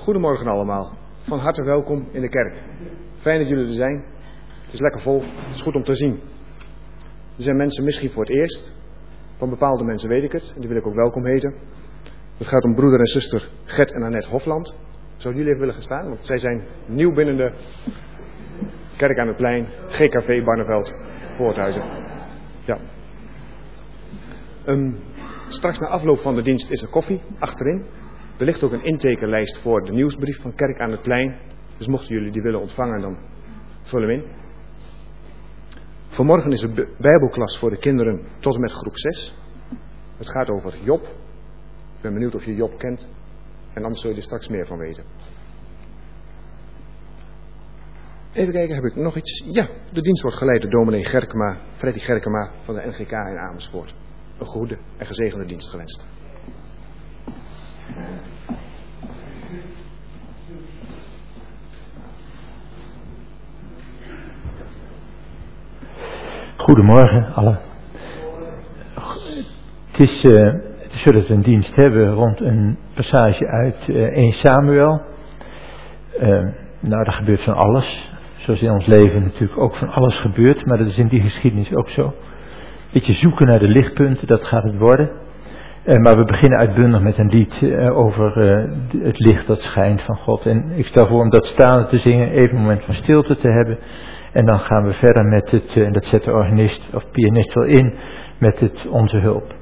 Goedemorgen allemaal. Van harte welkom in de kerk. Fijn dat jullie er zijn. Het is lekker vol. Het is goed om te zien. Er zijn mensen misschien voor het eerst. Van bepaalde mensen weet ik het. En die wil ik ook welkom heten. Het gaat om broeder en zuster Gert en Annette Hofland. Zouden jullie even willen gaan staan? Want zij zijn nieuw binnen de Kerk aan het Plein, GKV Barneveld, Voorthuizen. Ja. Straks na afloop van de dienst is er koffie achterin. Er ligt ook een intekenlijst voor de nieuwsbrief van Kerk aan het Plein. Dus mochten jullie die willen ontvangen, dan vul hem in. Vanmorgen is er bijbelklas voor de kinderen tot en met groep 6. Het gaat over Job. Ik ben benieuwd of je Job kent. En anders zul je er straks meer van weten. Even kijken, heb ik nog iets? Ja, de dienst wordt geleid door dominee Freddy Gerkema van de NGK in Amersfoort. Een goede en gezegende dienst gewenst. Goedemorgen allen. Het is zo dat we een dienst hebben rond een passage uit 1 Samuel. Nou, er gebeurt van alles. Zoals in ons leven natuurlijk ook van alles gebeurt. Maar dat is in die geschiedenis ook zo. Beetje zoeken naar de lichtpunten, dat gaat het worden. Maar we beginnen uitbundig met een lied over het licht dat schijnt van God. En ik stel voor om dat staande te zingen, even een moment van stilte te hebben. En dan gaan we verder met het, en dat zet de organist of pianist wel in, met het Onze Hulp.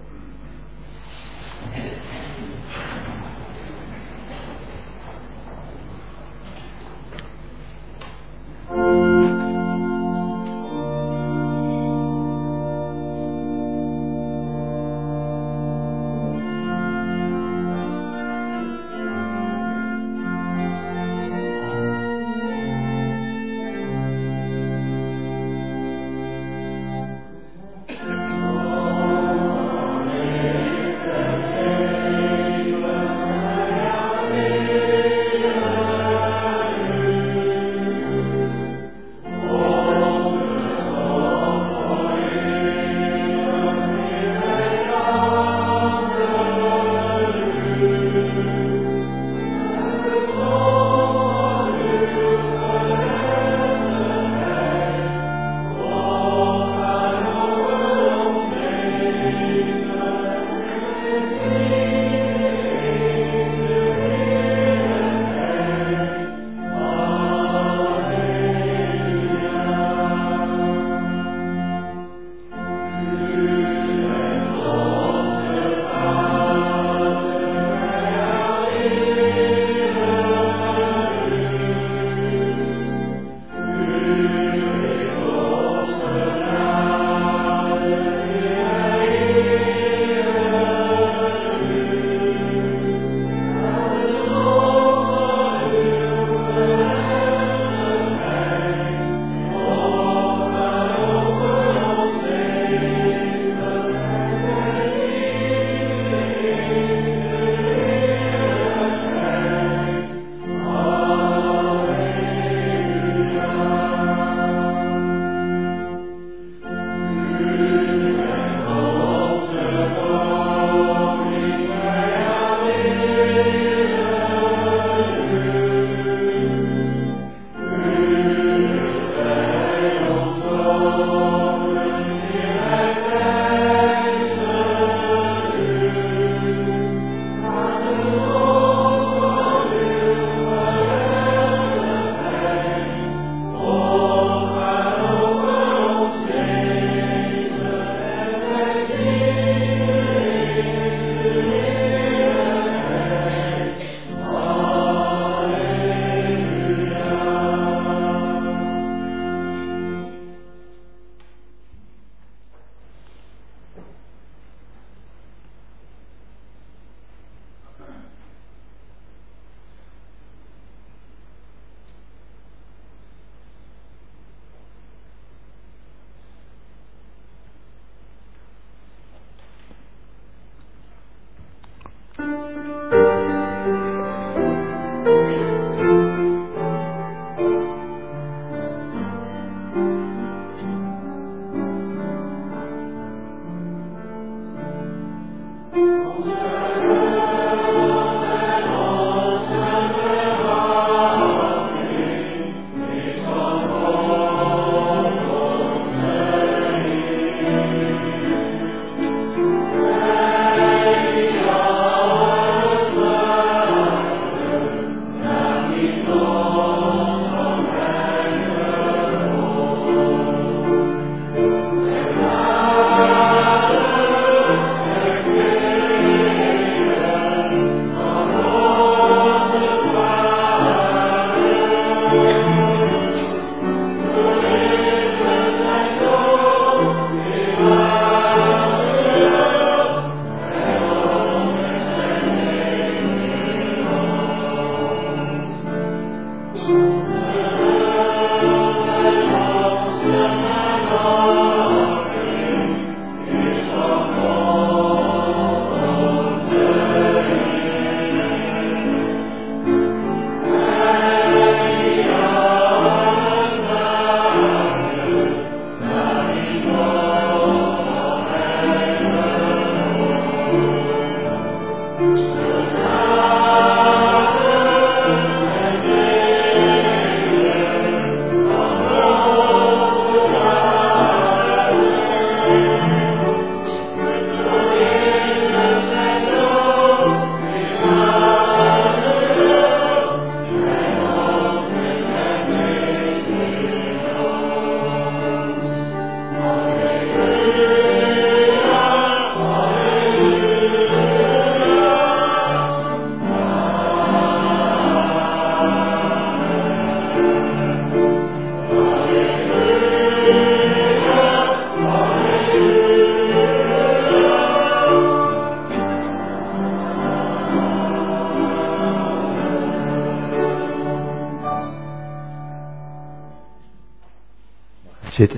zitten.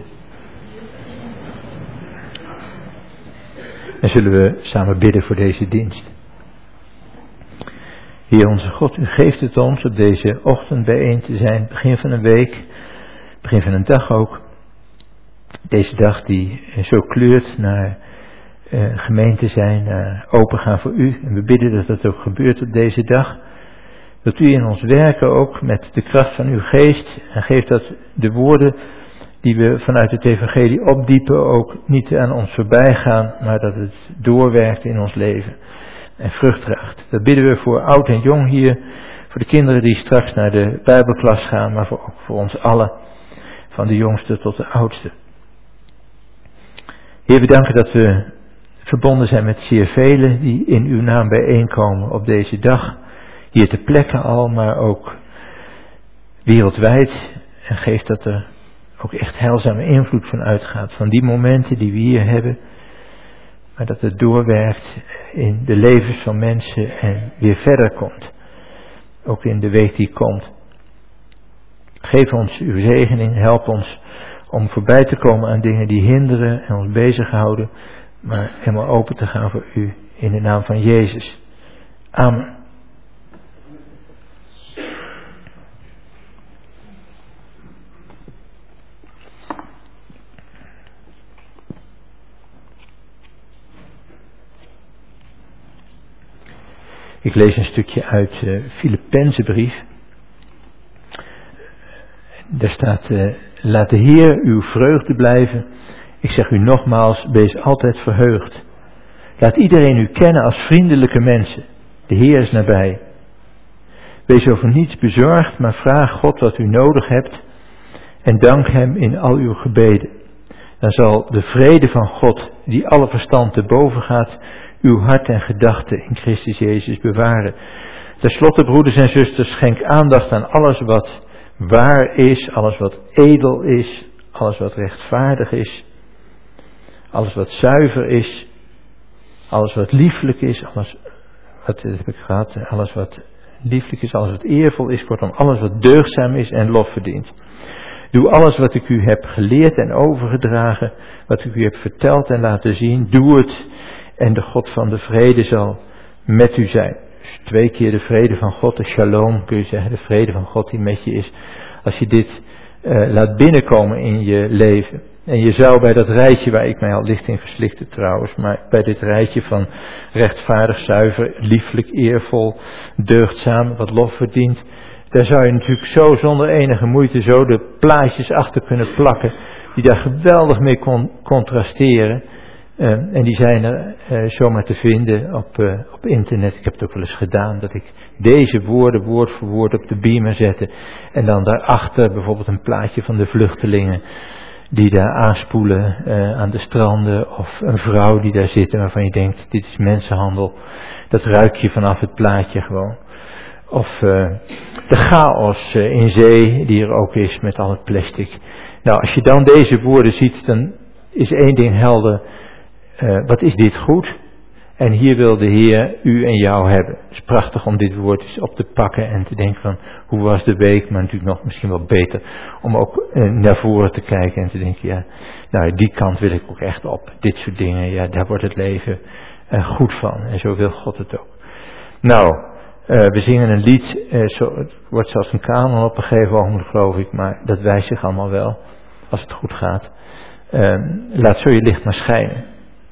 En zullen we samen bidden voor deze dienst. Heer onze God, u geeft het ons op deze ochtend bijeen te zijn, begin van een week, begin van een dag ook. Deze dag die zo kleurt naar gemeente zijn, naar opengaan voor u. En we bidden dat dat ook gebeurt op deze dag. Dat u in ons werken ook met de kracht van uw geest. En geeft dat de woorden die we vanuit het evangelie opdiepen ook niet aan ons voorbij gaan. Maar dat het doorwerkt in ons leven. En vrucht draagt. Dat bidden we voor oud en jong hier. Voor de kinderen die straks naar de Bijbelklas gaan. Maar ook voor ons allen. Van de jongste tot de oudste. Heer, we danken dat we verbonden zijn met zeer velen die in uw naam bijeenkomen op deze dag. Hier ter plekke al, maar ook wereldwijd. En geeft dat er ook echt heilzame invloed van uitgaat. Van die momenten die we hier hebben. Maar dat het doorwerkt in de levens van mensen en weer verder komt. Ook in de week die komt. Geef ons uw zegening, help ons om voorbij te komen aan dingen die hinderen en ons bezighouden. Maar helemaal open te gaan voor u in de naam van Jezus. Amen. Ik lees een stukje uit Filippenzenbrief. Daar staat, laat de Heer uw vreugde blijven. Ik zeg u nogmaals, wees altijd verheugd. Laat iedereen u kennen als vriendelijke mensen. De Heer is nabij. Wees over niets bezorgd, maar vraag God wat u nodig hebt. En dank hem in al uw gebeden. Dan zal de vrede van God, die alle verstand te boven gaat, uw hart en gedachten in Christus Jezus bewaren. Ten slotte, broeders en zusters, schenk aandacht aan alles wat waar is, alles wat edel is, alles wat rechtvaardig is, alles wat zuiver is, alles wat lieflijk is, alles wat lieflijk is, alles wat eervol is, kortom alles wat deugdzaam is en lof verdient. Doe alles wat ik u heb geleerd en overgedragen, wat ik u heb verteld en laten zien, doe het en de God van de vrede zal met u zijn. Dus 2 keer de vrede van God, de shalom kun je zeggen, de vrede van God die met je is. Als je dit laat binnenkomen in je leven. En je zou bij dat rijtje, waar ik mij al licht in verslikte trouwens, maar bij dit rijtje van rechtvaardig, zuiver, lieflijk, eervol, deugdzaam, wat lof verdient, daar zou je natuurlijk zo zonder enige moeite zo de plaatjes achter kunnen plakken, die daar geweldig mee contrasteren. En die zijn er zomaar te vinden op internet. Ik heb het ook wel eens gedaan, dat ik deze woorden woord voor woord op de beamer zette. En dan daarachter bijvoorbeeld een plaatje van de vluchtelingen die daar aanspoelen aan de stranden. Of een vrouw die daar zit en waarvan je denkt, dit is mensenhandel. Dat ruik je vanaf het plaatje gewoon. Of de chaos in zee die er ook is met al het plastic. Nou, als je dan deze woorden ziet, dan is één ding helder. Wat is dit goed? En hier wil de Heer u en jou hebben. Het is prachtig om dit woord eens op te pakken en te denken van, hoe was de week? Maar natuurlijk nog misschien wel beter om ook naar voren te kijken en te denken, ja, nou die kant wil ik ook echt op. Dit soort dingen, ja, daar wordt het leven goed van. En zo wil God het ook. Nou, we zingen een lied, het wordt zelfs een kanon op een gegeven moment geloof ik, maar dat wijst zich allemaal wel, als het goed gaat. Laat zo je licht maar schijnen.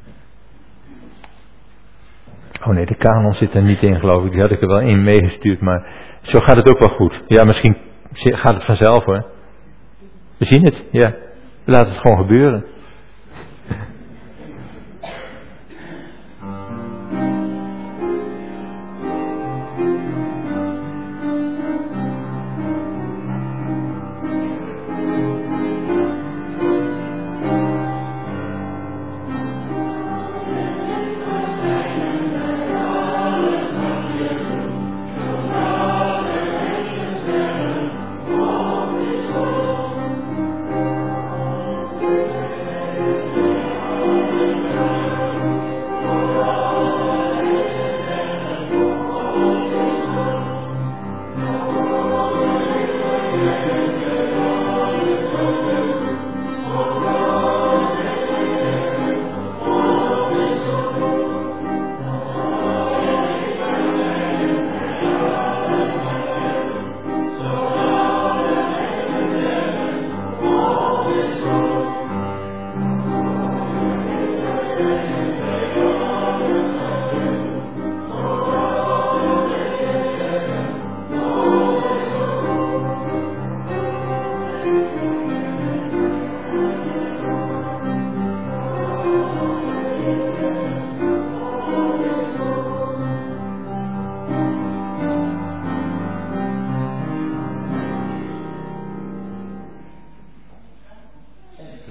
Oh nee, de kanon zit er niet in geloof ik, die had ik er wel in meegestuurd, maar zo gaat het ook wel goed. Ja, misschien gaat het vanzelf hoor. We zien het, ja. We laten het gewoon gebeuren.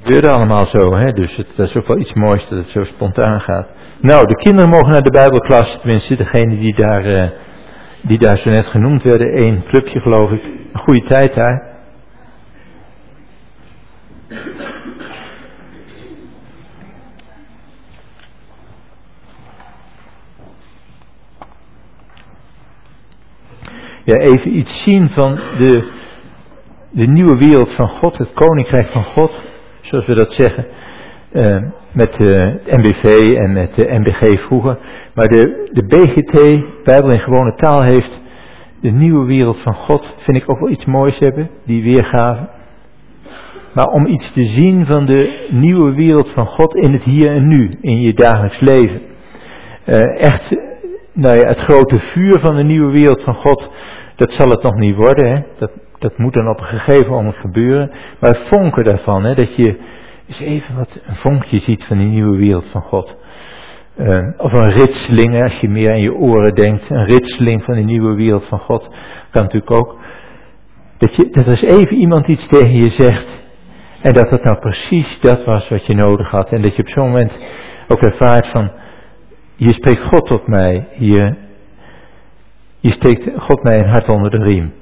gebeurde allemaal zo, hè? Dus dat is ook wel iets moois dat het zo spontaan gaat. Nou, de kinderen mogen naar de Bijbelklas, tenminste degene die daar zo net genoemd werden. 1 clubje geloof ik. Een goede tijd daar. Ja, even iets zien van de nieuwe wereld van God, het koninkrijk van God, zoals we dat zeggen, met het MBV en met de MBG vroeger. Maar de BGT, Bijbel in gewone taal, heeft de nieuwe wereld van God, vind ik ook wel iets moois hebben, die weergave. Maar om iets te zien van de nieuwe wereld van God in het hier en nu, in je dagelijks leven. Echt, nou ja, het grote vuur van de nieuwe wereld van God, dat zal het nog niet worden, hè. Dat moet dan op een gegeven moment gebeuren. Maar het vonken daarvan, hè, dat je eens even een vonkje ziet van die nieuwe wereld van God. Of een ritseling, als je meer aan je oren denkt, een ritseling van die nieuwe wereld van God, kan natuurlijk ook. Dat er eens even iemand iets tegen je zegt, en dat het nou precies dat was wat je nodig had. En dat je op zo'n moment ook ervaart van, hier spreekt God tot mij, hier steekt God mij een hart onder de riem.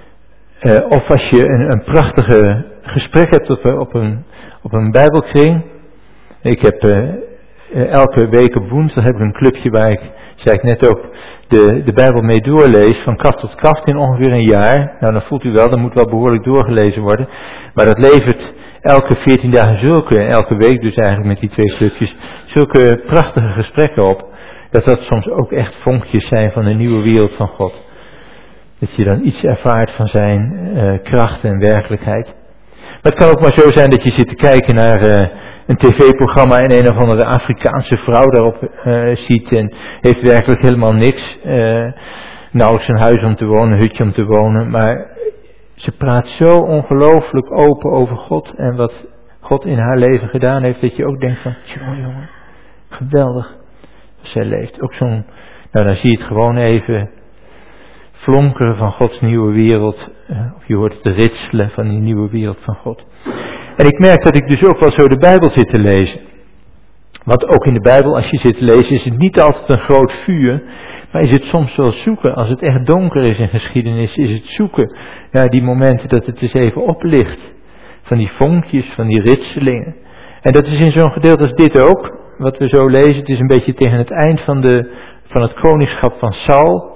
Of als je een prachtige gesprek hebt op een bijbelkring. Ik heb elke week op woensdag heb ik een clubje waar ik, zei ik net ook, de Bijbel mee doorlees, van kaft tot kaft in ongeveer een jaar. Nou, dan voelt u wel, dat moet wel behoorlijk doorgelezen worden. Maar dat levert elke 14 dagen elke week dus eigenlijk met die 2 clubjes, zulke prachtige gesprekken op. Dat soms ook echt vonkjes zijn van de nieuwe wereld van God. Dat je dan iets ervaart van zijn kracht en werkelijkheid. Maar het kan ook maar zo zijn dat je zit te kijken naar een tv-programma en een of andere Afrikaanse vrouw daarop ziet en heeft werkelijk helemaal niks. Nauwelijks een huis om te wonen, een hutje om te wonen. Maar ze praat zo ongelooflijk open over God en wat God in haar leven gedaan heeft, dat je ook denkt van, jongen, geweldig. Zij leeft ook zo'n, nou dan zie je het gewoon even flonkeren van Gods nieuwe wereld. Of je hoort het ritselen van die nieuwe wereld van God. En ik merk dat ik dus ook wel zo de Bijbel zit te lezen. Want ook in de Bijbel, als je zit te lezen, is het niet altijd een groot vuur. Maar is het soms wel zoeken, als het echt donker is in geschiedenis, is het zoeken naar die momenten dat het eens even oplicht. Van die vonkjes, van die ritselingen. En dat is in zo'n gedeelte als dit ook. Wat we zo lezen, het is een beetje tegen het eind van het koningschap van Saul.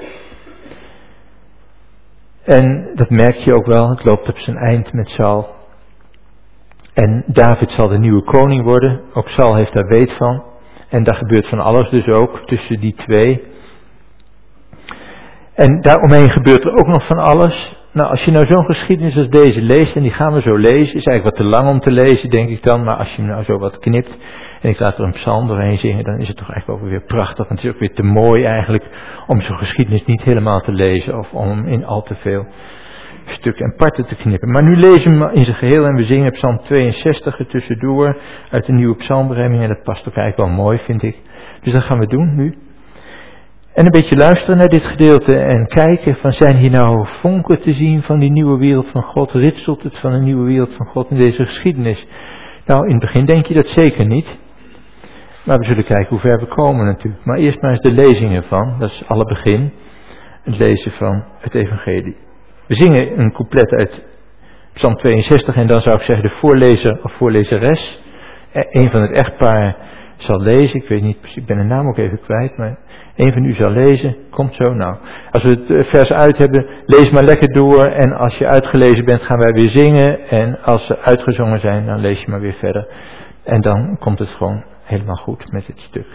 En dat merk je ook wel, het loopt op zijn eind met Saul. En David zal de nieuwe koning worden, ook Saul heeft daar weet van. En daar gebeurt van alles dus ook tussen die 2. En daaromheen gebeurt er ook nog van alles. Nou, als je nou zo'n geschiedenis als deze leest, en die gaan we zo lezen, is eigenlijk wat te lang om te lezen, denk ik dan. Maar als je hem nou zo wat knipt, en ik laat er een psalm doorheen zingen, dan is het toch eigenlijk ook weer prachtig. Want het is ook weer te mooi eigenlijk om zo'n geschiedenis niet helemaal te lezen, of om in al te veel stukken en parten te knippen. Maar nu lezen we hem in zijn geheel en we zingen psalm 62 er tussendoor uit de nieuwe psalmberijming. En dat past ook eigenlijk wel mooi, vind ik. Dus dat gaan we doen nu. En een beetje luisteren naar dit gedeelte en kijken van, zijn hier nou vonken te zien van die nieuwe wereld van God? Ritselt het van een nieuwe wereld van God in deze geschiedenis? Nou, in het begin denk je dat zeker niet. Maar we zullen kijken hoe ver we komen natuurlijk. Maar eerst maar eens de lezingen van, dat is alle begin. Het lezen van het evangelie. We zingen een couplet uit psalm 62 en dan zou ik zeggen de voorlezer of voorlezeres, een van het echtpaar zal lezen, ik weet niet precies, ik ben de naam ook even kwijt, maar een van u zal lezen, komt zo. Nou, als we het vers uit hebben, lees maar lekker door en als je uitgelezen bent gaan wij weer zingen en als ze uitgezongen zijn, dan lees je maar weer verder en dan komt het gewoon helemaal goed met dit stuk.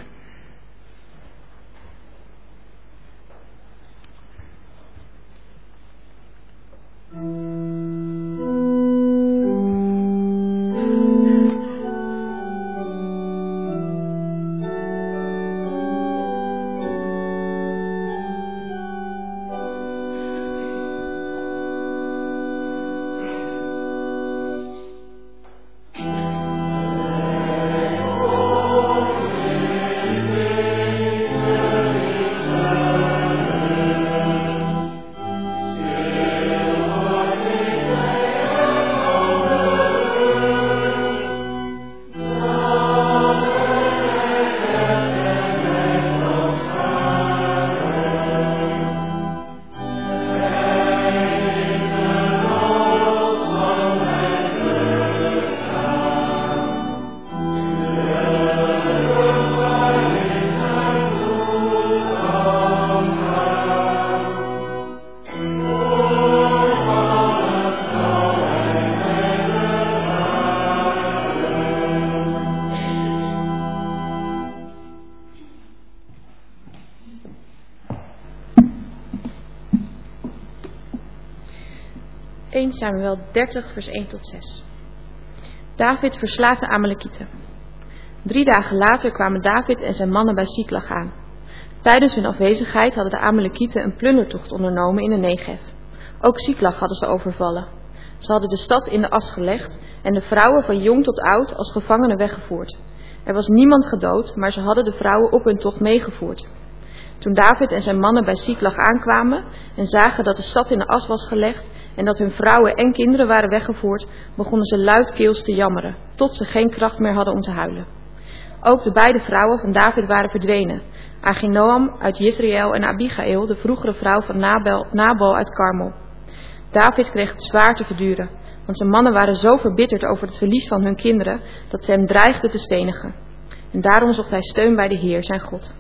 1 Samuel 30 vers 1 tot 6. David verslaat de Amalekieten. 3 dagen later kwamen David en zijn mannen bij Siklag aan. Tijdens hun afwezigheid hadden de Amalekieten een plundertocht ondernomen in de Negev. Ook Siklag hadden ze overvallen. Ze hadden de stad in de as gelegd en de vrouwen van jong tot oud als gevangenen weggevoerd. Er was niemand gedood, maar ze hadden de vrouwen op hun tocht meegevoerd. Toen David en zijn mannen bij Siklag aankwamen en zagen dat de stad in de as was gelegd en dat hun vrouwen en kinderen waren weggevoerd, begonnen ze luidkeels te jammeren, tot ze geen kracht meer hadden om te huilen. Ook de beide vrouwen van David waren verdwenen, Ahinoam uit Jezreel en Abigail, de vroegere vrouw van Nabal uit Karmel. David kreeg het zwaar te verduren, want zijn mannen waren zo verbitterd over het verlies van hun kinderen, dat ze hem dreigden te stenigen. En daarom zocht hij steun bij de Heer, zijn God.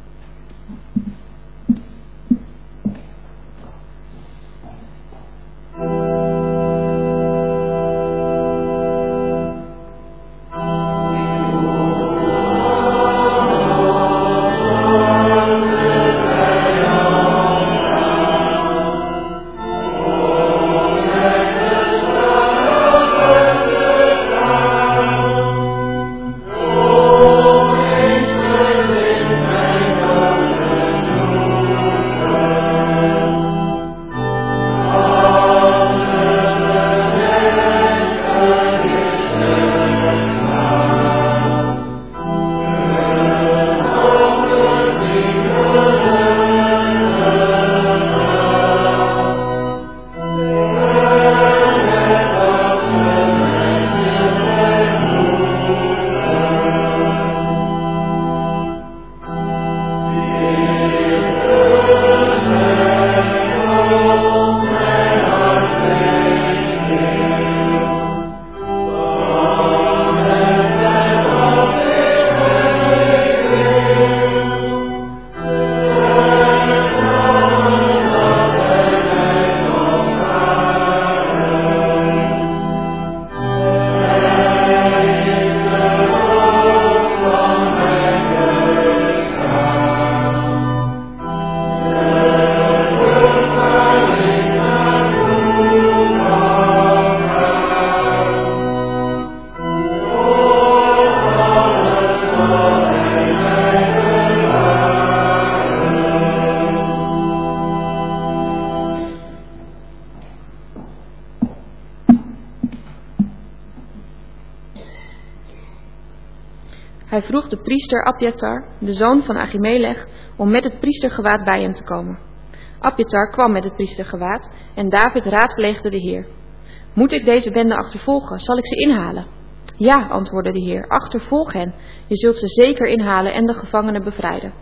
Hij vroeg de priester Abjatar, de zoon van Achimelech, om met het priestergewaad bij hem te komen. Abjatar kwam met het priestergewaad en David raadpleegde de Heer. Moet ik deze bende achtervolgen? Zal ik ze inhalen? Ja, antwoordde de Heer, achtervolg hen. Je zult ze zeker inhalen en de gevangenen bevrijden.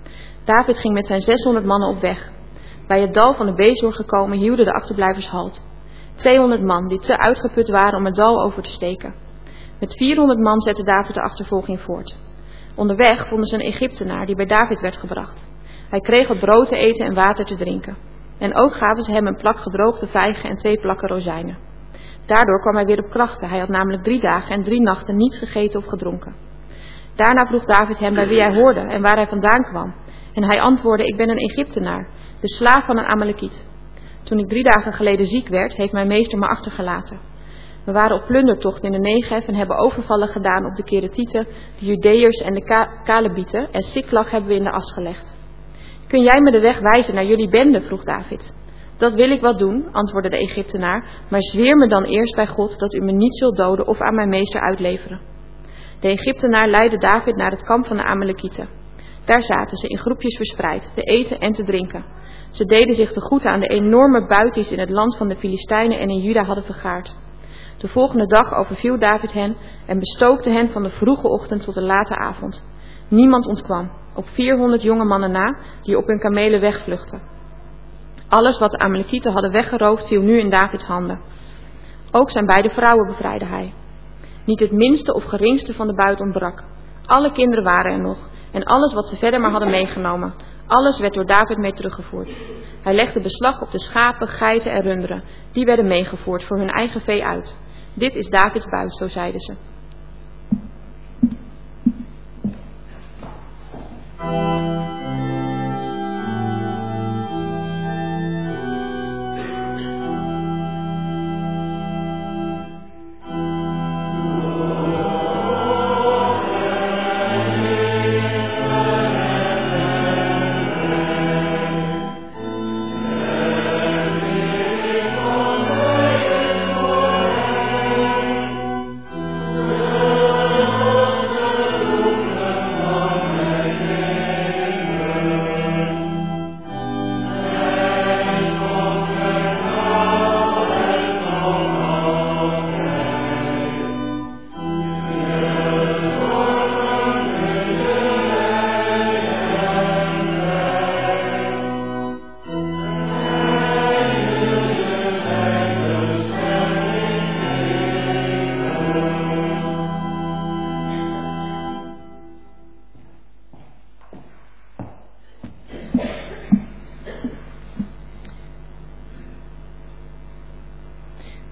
David ging met zijn 600 mannen op weg. Bij het dal van de Bezor gekomen hielden de achterblijvers halt. 200 man die te uitgeput waren om het dal over te steken. Met 400 man zette David de achtervolging voort. Onderweg vonden ze een Egyptenaar die bij David werd gebracht. Hij kreeg wat brood te eten en water te drinken. En ook gaven ze hem een plak gedroogde vijgen en 2 plakken rozijnen. Daardoor kwam hij weer op krachten. Hij had namelijk 3 dagen en 3 nachten niets gegeten of gedronken. Daarna vroeg David hem bij wie hij hoorde en waar hij vandaan kwam. En hij antwoordde, ik ben een Egyptenaar, de slaaf van een Amalekiet. Toen ik 3 dagen geleden ziek werd, heeft mijn meester me achtergelaten. We waren op plundertocht in de Negev en hebben overvallen gedaan op de Keretieten, de Judeërs en de Kalebieten en Siklag hebben we in de as gelegd. Kun jij me de weg wijzen naar jullie bende? Vroeg David. Dat wil ik wel doen, antwoordde de Egyptenaar, maar zweer me dan eerst bij God dat u me niet zult doden of aan mijn meester uitleveren. De Egyptenaar leidde David naar het kamp van de Amalekieten. Daar zaten ze in groepjes verspreid, te eten en te drinken. Ze deden zich te goed aan de enorme buit in het land van de Filistijnen en in Juda hadden vergaard. De volgende dag overviel David hen en bestookte hen van de vroege ochtend tot de late avond. Niemand ontkwam, op 400 jonge mannen na die op hun kamelen wegvluchtten. Alles wat de Amalekieten hadden weggeroofd viel nu in Davids handen. Ook zijn beide vrouwen bevrijdde hij. Niet het minste of geringste van de buit ontbrak. Alle kinderen waren er nog en alles wat ze verder maar hadden meegenomen. Alles werd door David mee teruggevoerd. Hij legde beslag op de schapen, geiten en runderen. Die werden meegevoerd voor hun eigen vee uit. Dit is Davids buit, zo zeiden ze.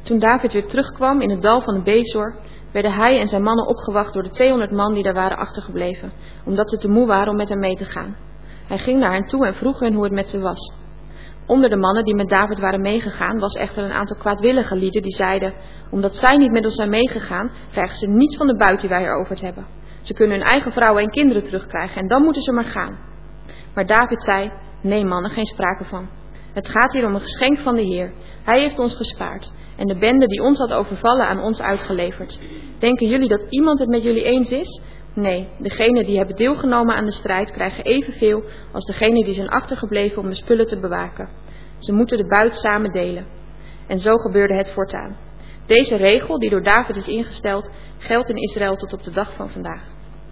Toen David weer terugkwam in het dal van de Bezor, werden hij en zijn mannen opgewacht door de 200 man die daar waren achtergebleven, omdat ze te moe waren om met hem mee te gaan. Hij ging naar hen toe en vroeg hen hoe het met ze was. Onder de mannen die met David waren meegegaan, was echter een aantal kwaadwillige lieden die zeiden: omdat zij niet met ons zijn meegegaan, krijgen ze niets van de buit die wij eroverd hebben. Ze kunnen hun eigen vrouwen en kinderen terugkrijgen en dan moeten ze maar gaan. Maar David zei: nee mannen, geen sprake van. Het gaat hier om een geschenk van de Heer. Hij heeft ons gespaard en de bende die ons had overvallen aan ons uitgeleverd. Denken jullie dat iemand het met jullie eens is? Nee, degenen die hebben deelgenomen aan de strijd krijgen evenveel als degenen die zijn achtergebleven om de spullen te bewaken. Ze moeten de buit samen delen. En zo gebeurde het voortaan. Deze regel die door David is ingesteld, geldt in Israël tot op de dag van vandaag.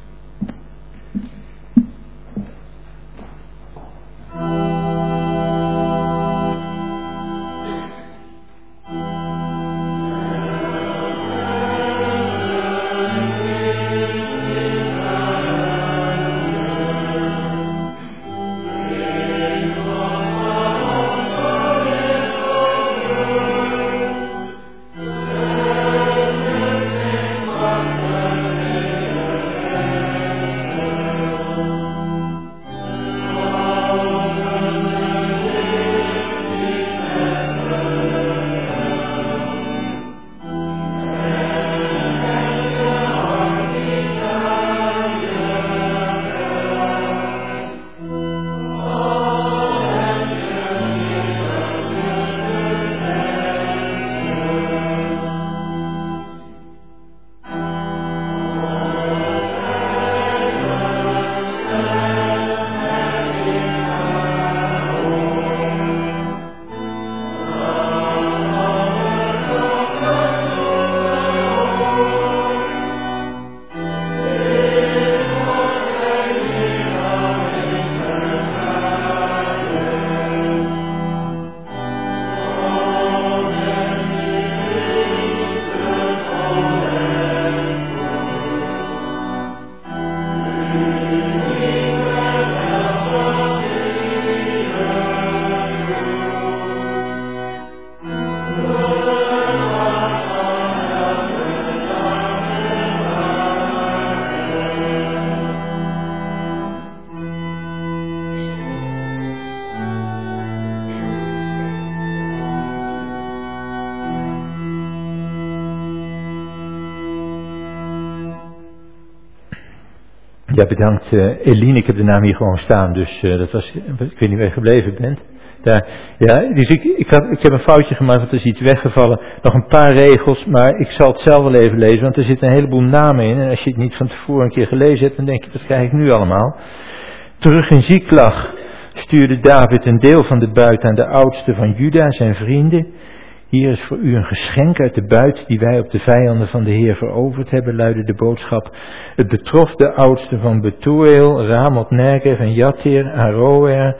Ja, bedankt Eline. Ik heb de naam hier gewoon staan, dus dat was, ik weet niet waar je gebleven bent. Daar, ja, dus ik heb een foutje gemaakt, want er is iets weggevallen. Nog een paar regels, maar ik zal het zelf wel even lezen, want er zitten een heleboel namen in. En als je het niet van tevoren een keer gelezen hebt, dan denk je, dat krijg ik nu allemaal. Terug in Ziklag stuurde David een deel van de buit aan de oudste van Juda, zijn vrienden. Hier is voor u een geschenk uit de buit die wij op de vijanden van de Heer veroverd hebben, luidde de boodschap. Het betrof de oudste van Betuel, Ramot Negev en Jatir, Aroer,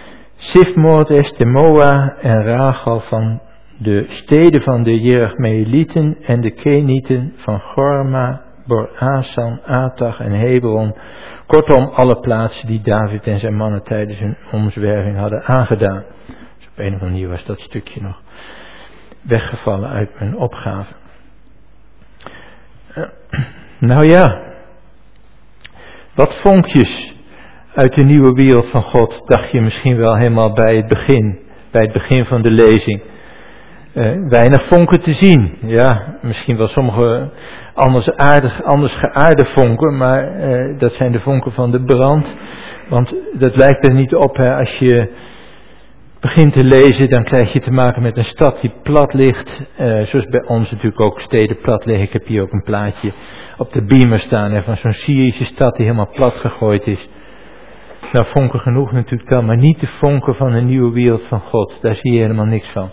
Sifmot, Estemoa en Rachel van de steden van de Jerachmeelieten en de Kenieten van Gorma, Bor-Asan, Atach en Hebron. Kortom, alle plaatsen die David en zijn mannen tijdens hun omzwerving hadden aangedaan. Dus op een of andere manier was dat stukje nog weggevallen uit mijn opgave. Nou ja, wat vonkjes uit de nieuwe wereld van God dacht je misschien wel helemaal bij het begin van de lezing. Weinig vonken te zien. Ja, misschien wel sommige anders geaarde vonken, maar dat zijn de vonken van de brand. Want dat lijkt er niet op, hè. Als je begint te lezen, dan krijg je te maken met een stad die plat ligt. Zoals bij ons natuurlijk ook steden plat liggen. Ik heb hier ook een plaatje op de beamer staan, hè, van zo'n Syrische stad die helemaal plat gegooid is. Nou, vonken genoeg natuurlijk wel, maar niet de vonken van een nieuwe wereld van God. Daar zie je helemaal niks van.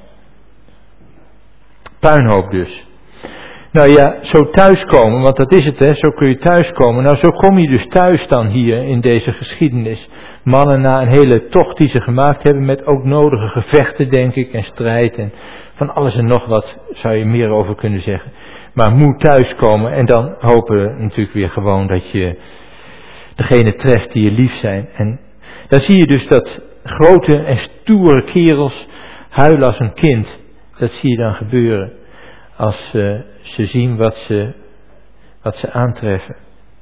Puinhoop dus. Nou ja, zo thuiskomen, want dat is het, hè, zo kun je thuiskomen. Nou, zo kom je dus thuis dan hier in deze geschiedenis. Mannen na een hele tocht die ze gemaakt hebben met ook nodige gevechten, denk ik, en strijd en van alles en nog wat zou je meer over kunnen zeggen. Maar moet thuiskomen en dan hopen we natuurlijk weer gewoon dat je degene treft die je lief zijn. En dan zie je dus dat grote en stoere kerels huilen als een kind. Dat zie je dan gebeuren. als ze zien wat ze aantreffen.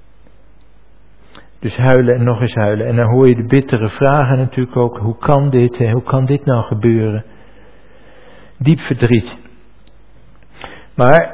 Dus huilen en nog eens huilen. En dan hoor je de bittere vragen natuurlijk ook. Hoe kan dit? Hoe kan dit nou gebeuren? Diep verdriet. Maar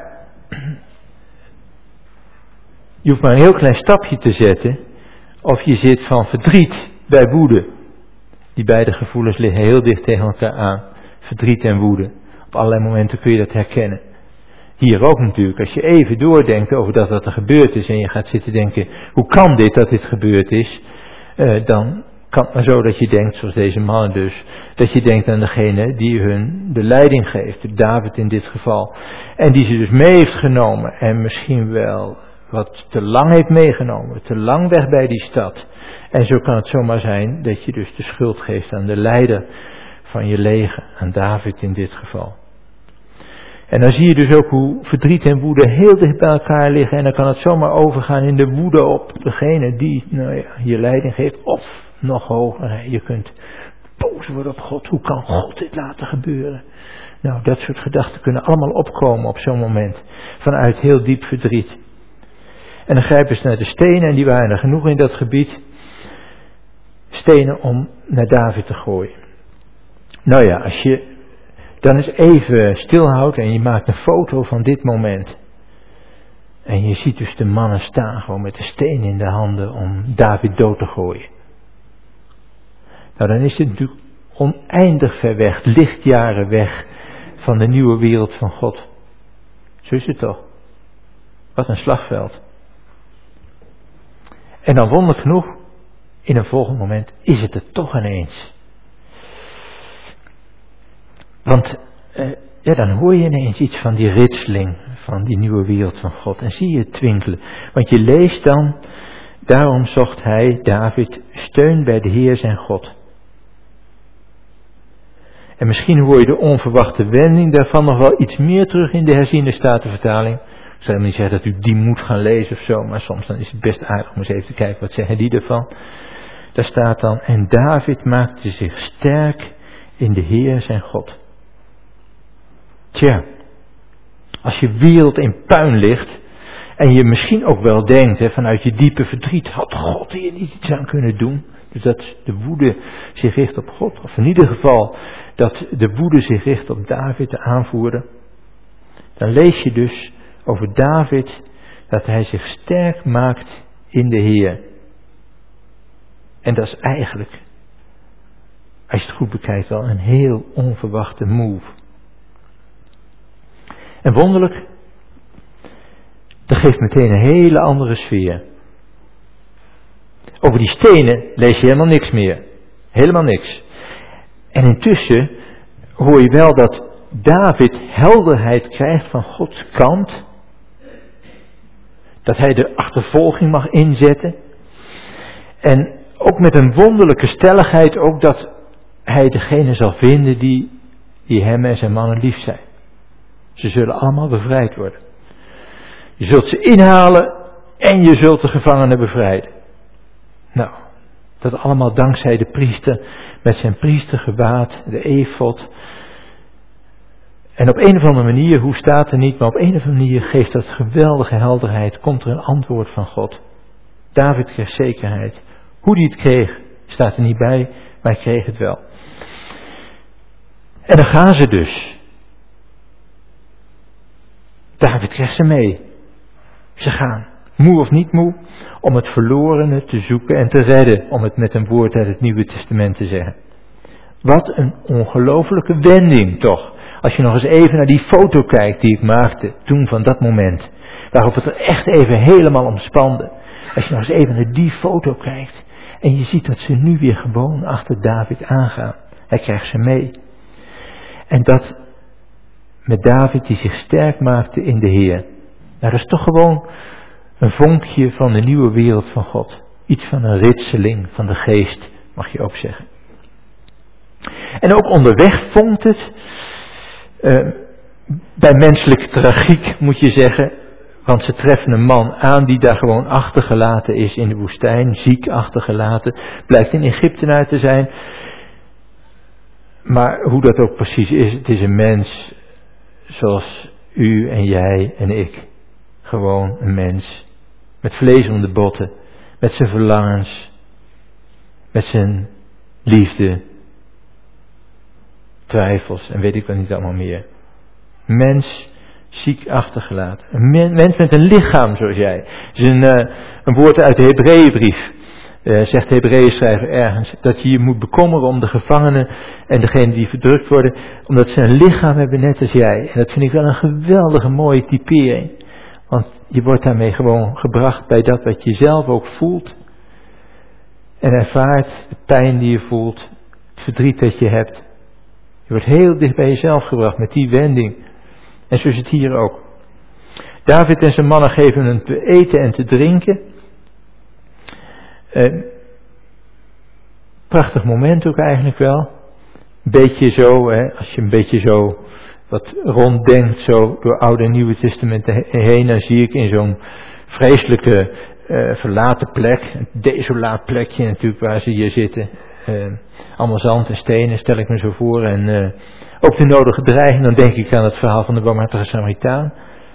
je hoeft maar een heel klein stapje te zetten. Of je zit van verdriet bij woede. Die beide gevoelens liggen heel dicht tegen elkaar aan. Verdriet en woede. Op allerlei momenten kun je dat herkennen. Hier ook natuurlijk. Als je even doordenkt over dat wat er gebeurd is. En je gaat zitten denken. Hoe kan dit dat dit gebeurd is? Dan kan het maar zo dat je denkt. Zoals deze mannen dus. Dat je denkt aan degene die hun de leiding geeft. David in dit geval. En die ze dus mee heeft genomen. En misschien wel wat te lang heeft meegenomen. Te lang weg bij die stad. En zo kan het zomaar zijn dat je dus de schuld geeft aan de leider van je leger. Aan David in dit geval. En dan zie je dus ook hoe verdriet en woede heel dicht bij elkaar liggen. En dan kan het zomaar overgaan in de woede op degene die je leiding geeft. Of nog hoger, je kunt boos worden op God. Hoe kan God dit laten gebeuren? Nou, dat soort gedachten kunnen allemaal opkomen op zo'n moment. Vanuit heel diep verdriet. En dan grijpen ze naar de stenen, en die waren er genoeg in dat gebied. Stenen om naar David te gooien. Nou ja, als je dan eens even stilhoudt en je maakt een foto van dit moment. En je ziet dus de mannen staan gewoon met de steen in de handen om David dood te gooien. Nou, dan is het natuurlijk oneindig ver weg, lichtjaren weg van de nieuwe wereld van God. Zo is het toch? Wat een slagveld. En dan wonderlijk genoeg, in een volgend moment is het er toch ineens. Want dan hoor je ineens iets van die ritseling van die nieuwe wereld van God. En zie je het twinkelen. Want je leest dan, daarom zocht hij, David, steun bij de Heer zijn God. En misschien hoor je de onverwachte wending daarvan nog wel iets meer terug in de herziene statenvertaling. Ik zal niet zeggen dat u die moet gaan lezen of zo, maar soms dan is het best aardig om eens even te kijken wat zeggen die ervan. Daar staat dan, en David maakte zich sterk in de Heer zijn God. Tja, als je wereld in puin ligt en je misschien ook wel denkt, vanuit je diepe verdriet, had God hier niet iets aan kunnen doen? Dus dat de woede zich richt op God, of in ieder geval dat de woede zich richt op David, de aanvoerder. Dan lees je dus over David dat hij zich sterk maakt in de Heer. En dat is eigenlijk, als je het goed bekijkt, wel een heel onverwachte move. En wonderlijk, dat geeft meteen een hele andere sfeer. Over die stenen lees je helemaal niks meer. Helemaal niks. En intussen hoor je wel dat David helderheid krijgt van Gods kant. Dat hij de achtervolging mag inzetten. En ook met een wonderlijke stelligheid ook dat hij degene zal vinden die hem en zijn mannen lief zijn. Ze zullen allemaal bevrijd worden. Je zult ze inhalen en je zult de gevangenen bevrijden. Nou, dat allemaal dankzij de priester met zijn priestergewaad, de efod. En op een of andere manier, hoe staat er niet, maar op een of andere manier geeft dat geweldige helderheid, komt er een antwoord van God. David kreeg zekerheid. Hoe hij het kreeg, staat er niet bij, maar hij kreeg het wel. En dan gaan ze dus. David krijgt ze mee. Ze gaan, moe of niet moe, om het verlorene te zoeken en te redden, om het met een woord uit het Nieuwe Testament te zeggen. Wat een ongelofelijke wending toch. Als je nog eens even naar die foto kijkt die ik maakte toen van dat moment, waarop het er echt even helemaal omspande. Als je nog eens even naar die foto kijkt en je ziet dat ze nu weer gewoon achter David aangaan. Hij krijgt ze mee. En dat met David die zich sterk maakte in de Heer. Nou, dat is toch gewoon een vonkje van de nieuwe wereld van God. Iets van een ritseling van de geest, mag je ook zeggen. En ook onderweg vonkt het. Bij menselijke tragiek moet je zeggen. Want ze treffen een man aan die daar gewoon achtergelaten is in de woestijn. Ziek achtergelaten. Blijkt een Egyptenaar te zijn. Maar hoe dat ook precies is. Het is een mens zoals U en jij en ik. Gewoon een mens. Met vlees om de botten. Met zijn verlangens. Met zijn liefde. Twijfels en weet ik wat niet allemaal meer. Mens ziek achtergelaten. Een mens met een lichaam zoals jij. Het is een woord uit de Hebreeënbrief. Zegt de Hebreeënschrijver ergens. Dat je je moet bekommeren om de gevangenen en degenen die verdrukt worden. Omdat ze een lichaam hebben net als jij. En dat vind ik wel een geweldige mooie typering. Want je wordt daarmee gewoon gebracht bij dat wat je zelf ook voelt. En ervaart de pijn die je voelt. Het verdriet dat je hebt. Je wordt heel dicht bij jezelf gebracht met die wending. En zo is het hier ook. David en zijn mannen geven hem te eten en te drinken. Prachtig moment ook eigenlijk wel. Een beetje zo, als je een beetje zo wat ronddenkt, zo door Oude en Nieuwe Testamenten heen, dan zie ik in zo'n vreselijke verlaten plek, een desolaat plekje natuurlijk waar ze hier zitten. Allemaal zand en stenen, stel ik me zo voor. En ook de nodige dreiging, dan denk ik aan het verhaal van de barmhartige Samaritaan.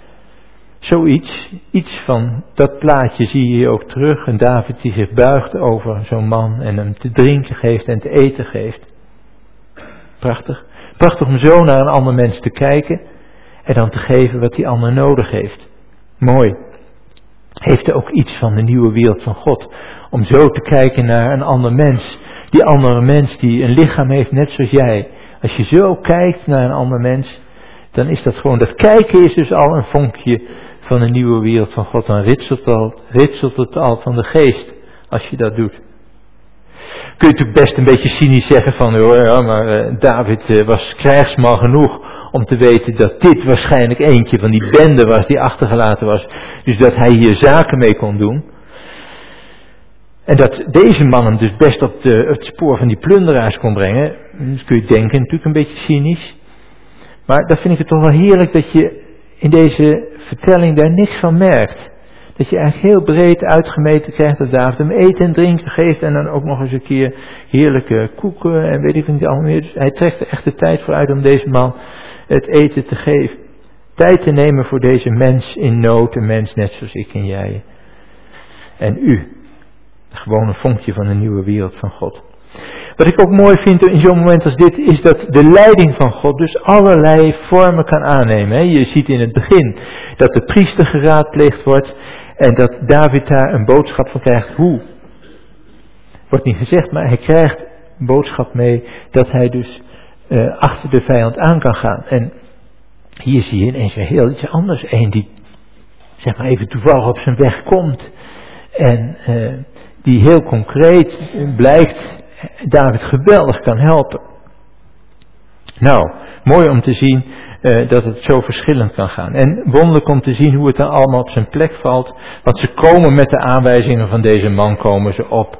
Zoiets, iets van dat plaatje zie je hier ook terug. En David die zich buigt over zo'n man en hem te drinken geeft en te eten geeft. Prachtig. Prachtig om zo naar een ander mens te kijken en dan te geven wat die ander nodig heeft. Mooi. Heeft er ook iets van de nieuwe wereld van God. Om zo te kijken naar een ander mens. Die andere mens die een lichaam heeft net zoals jij. Als je zo kijkt naar een ander mens, dan is dat gewoon, dat kijken is dus al een vonkje van een nieuwe wereld van God. Dan ritselt het al van de geest als je dat doet. Kun je natuurlijk best een beetje cynisch zeggen van, ja, maar David was krijgsman genoeg om te weten dat dit waarschijnlijk eentje van die bende was die achtergelaten was. Dus dat hij hier zaken mee kon doen. En dat deze man hem dus best op het spoor van die plunderaars kon brengen. Dus kun je denken, natuurlijk een beetje cynisch. Maar dan vind ik het toch wel heerlijk dat je in deze vertelling daar niks van merkt. Dat je eigenlijk heel breed uitgemeten krijgt dat David hem eten en drinken geeft. En dan ook nog eens een keer heerlijke koeken en weet ik niet allemaal meer. Dus hij trekt er echt de tijd voor uit om deze man het eten te geven. Tijd te nemen voor deze mens in nood. Een mens net zoals ik en jij. En u. Gewoon een vonkje van een nieuwe wereld van God. Wat ik ook mooi vind in zo'n moment als dit, is dat de leiding van God dus allerlei vormen kan aannemen. Je ziet in het begin dat de priester geraadpleegd wordt en dat David daar een boodschap van krijgt. Hoe? Wordt niet gezegd, maar hij krijgt een boodschap mee dat hij dus achter de vijand aan kan gaan. En hier zie je ineens weer heel iets anders. Eén die, zeg maar even toevallig op zijn weg komt en die heel concreet blijkt David geweldig kan helpen. Nou, mooi om te zien dat het zo verschillend kan gaan. En wonderlijk om te zien hoe het dan allemaal op zijn plek valt. Want ze komen met de aanwijzingen van deze man, komen ze op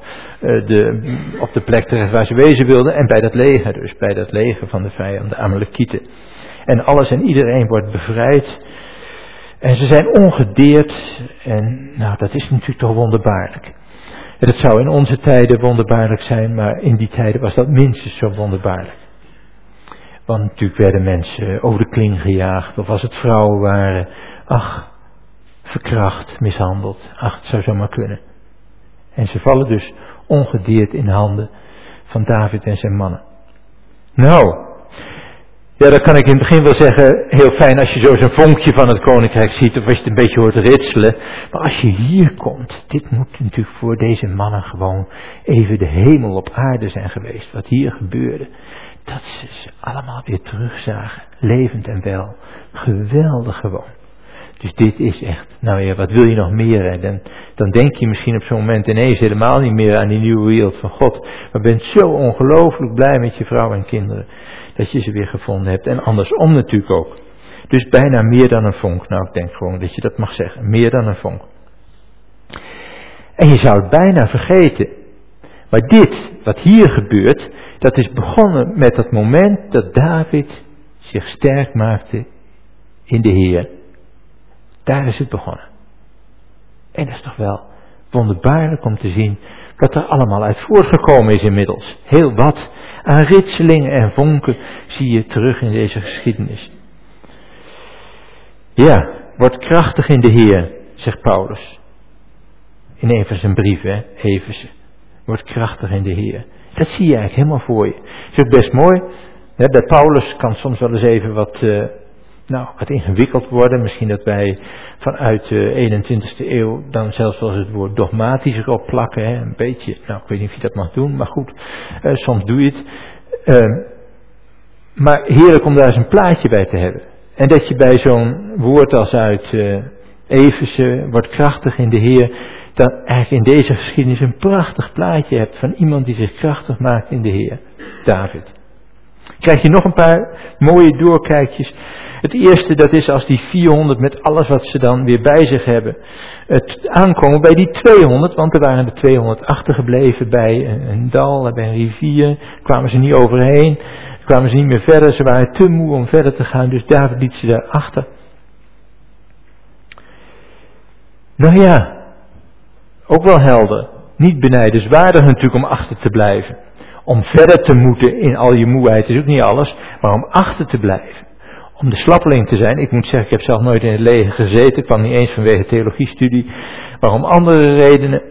de plek terecht waar ze wezen wilden. En bij dat leger dus, bij dat leger van de vijand, de Amalekieten. En alles en iedereen wordt bevrijd. En ze zijn ongedeerd. En nou, dat is natuurlijk toch wonderbaarlijk. En dat zou in onze tijden wonderbaarlijk zijn, maar in die tijden was dat minstens zo wonderbaarlijk. Want natuurlijk werden mensen over de kling gejaagd, of als het vrouwen waren, verkracht, mishandeld. Het zou zomaar kunnen. En ze vallen dus ongedeerd in handen van David en zijn mannen. Nou, ja, dat kan ik in het begin wel zeggen, heel fijn als je zo zo'n vonkje van het koninkrijk ziet, of als je het een beetje hoort ritselen. Maar als je hier komt, dit moet natuurlijk voor deze mannen gewoon even de hemel op aarde zijn geweest. Wat hier gebeurde, dat ze allemaal weer terugzagen, levend en wel. Geweldig gewoon. Dus dit is echt, nou ja, wat wil je nog meer? Hè? Dan denk je misschien op zo'n moment ineens helemaal niet meer aan die nieuwe wereld van God. Maar bent zo ongelooflijk blij met je vrouw en kinderen dat je ze weer gevonden hebt. En andersom natuurlijk ook. Dus bijna meer dan een vonk. Nou, ik denk gewoon dat je dat mag zeggen. Meer dan een vonk. En je zou het bijna vergeten. Maar dit, wat hier gebeurt, dat is begonnen met dat moment dat David zich sterk maakte in de Heer. Daar is het begonnen. En dat is toch wel wonderbaarlijk om te zien wat er allemaal uit voortgekomen is inmiddels. Heel wat aan ritselingen en vonken zie je terug in deze geschiedenis. Ja, word krachtig in de Heer, zegt Paulus. In een van zijn brieven, Efeze. Word krachtig in de Heer. Dat zie je eigenlijk helemaal voor je. Dat is ook best mooi. Bij Paulus kan soms wel eens even wat ingewikkeld worden. Misschien dat wij vanuit de 21ste eeuw dan zelfs wel eens het woord dogmatisch erop plakken. Een beetje, ik weet niet of je dat mag doen, maar goed, soms doe je het. Maar heerlijk om daar eens een plaatje bij te hebben. En dat je bij zo'n woord als uit Efeze, word krachtig in de Heer, dan eigenlijk in deze geschiedenis een prachtig plaatje hebt van iemand die zich krachtig maakt in de Heer. David. Krijg je nog een paar mooie doorkijkjes. Het eerste, dat is als die 400 met alles wat ze dan weer bij zich hebben, het aankomen bij die 200, want er waren er 200 achtergebleven bij een dal, bij een rivier, kwamen ze niet overheen, kwamen ze niet meer verder, ze waren te moe om verder te gaan, dus David liet ze daar achter. Nou ja, ook wel helder, niet benijdenswaardig natuurlijk om achter te blijven. Om verder te moeten in al je moeheid is ook niet alles, maar om achter te blijven. Om de slappeling te zijn. Ik moet zeggen, ik heb zelf nooit in het leger gezeten. Ik kwam niet eens vanwege theologiestudie. Maar om andere redenen.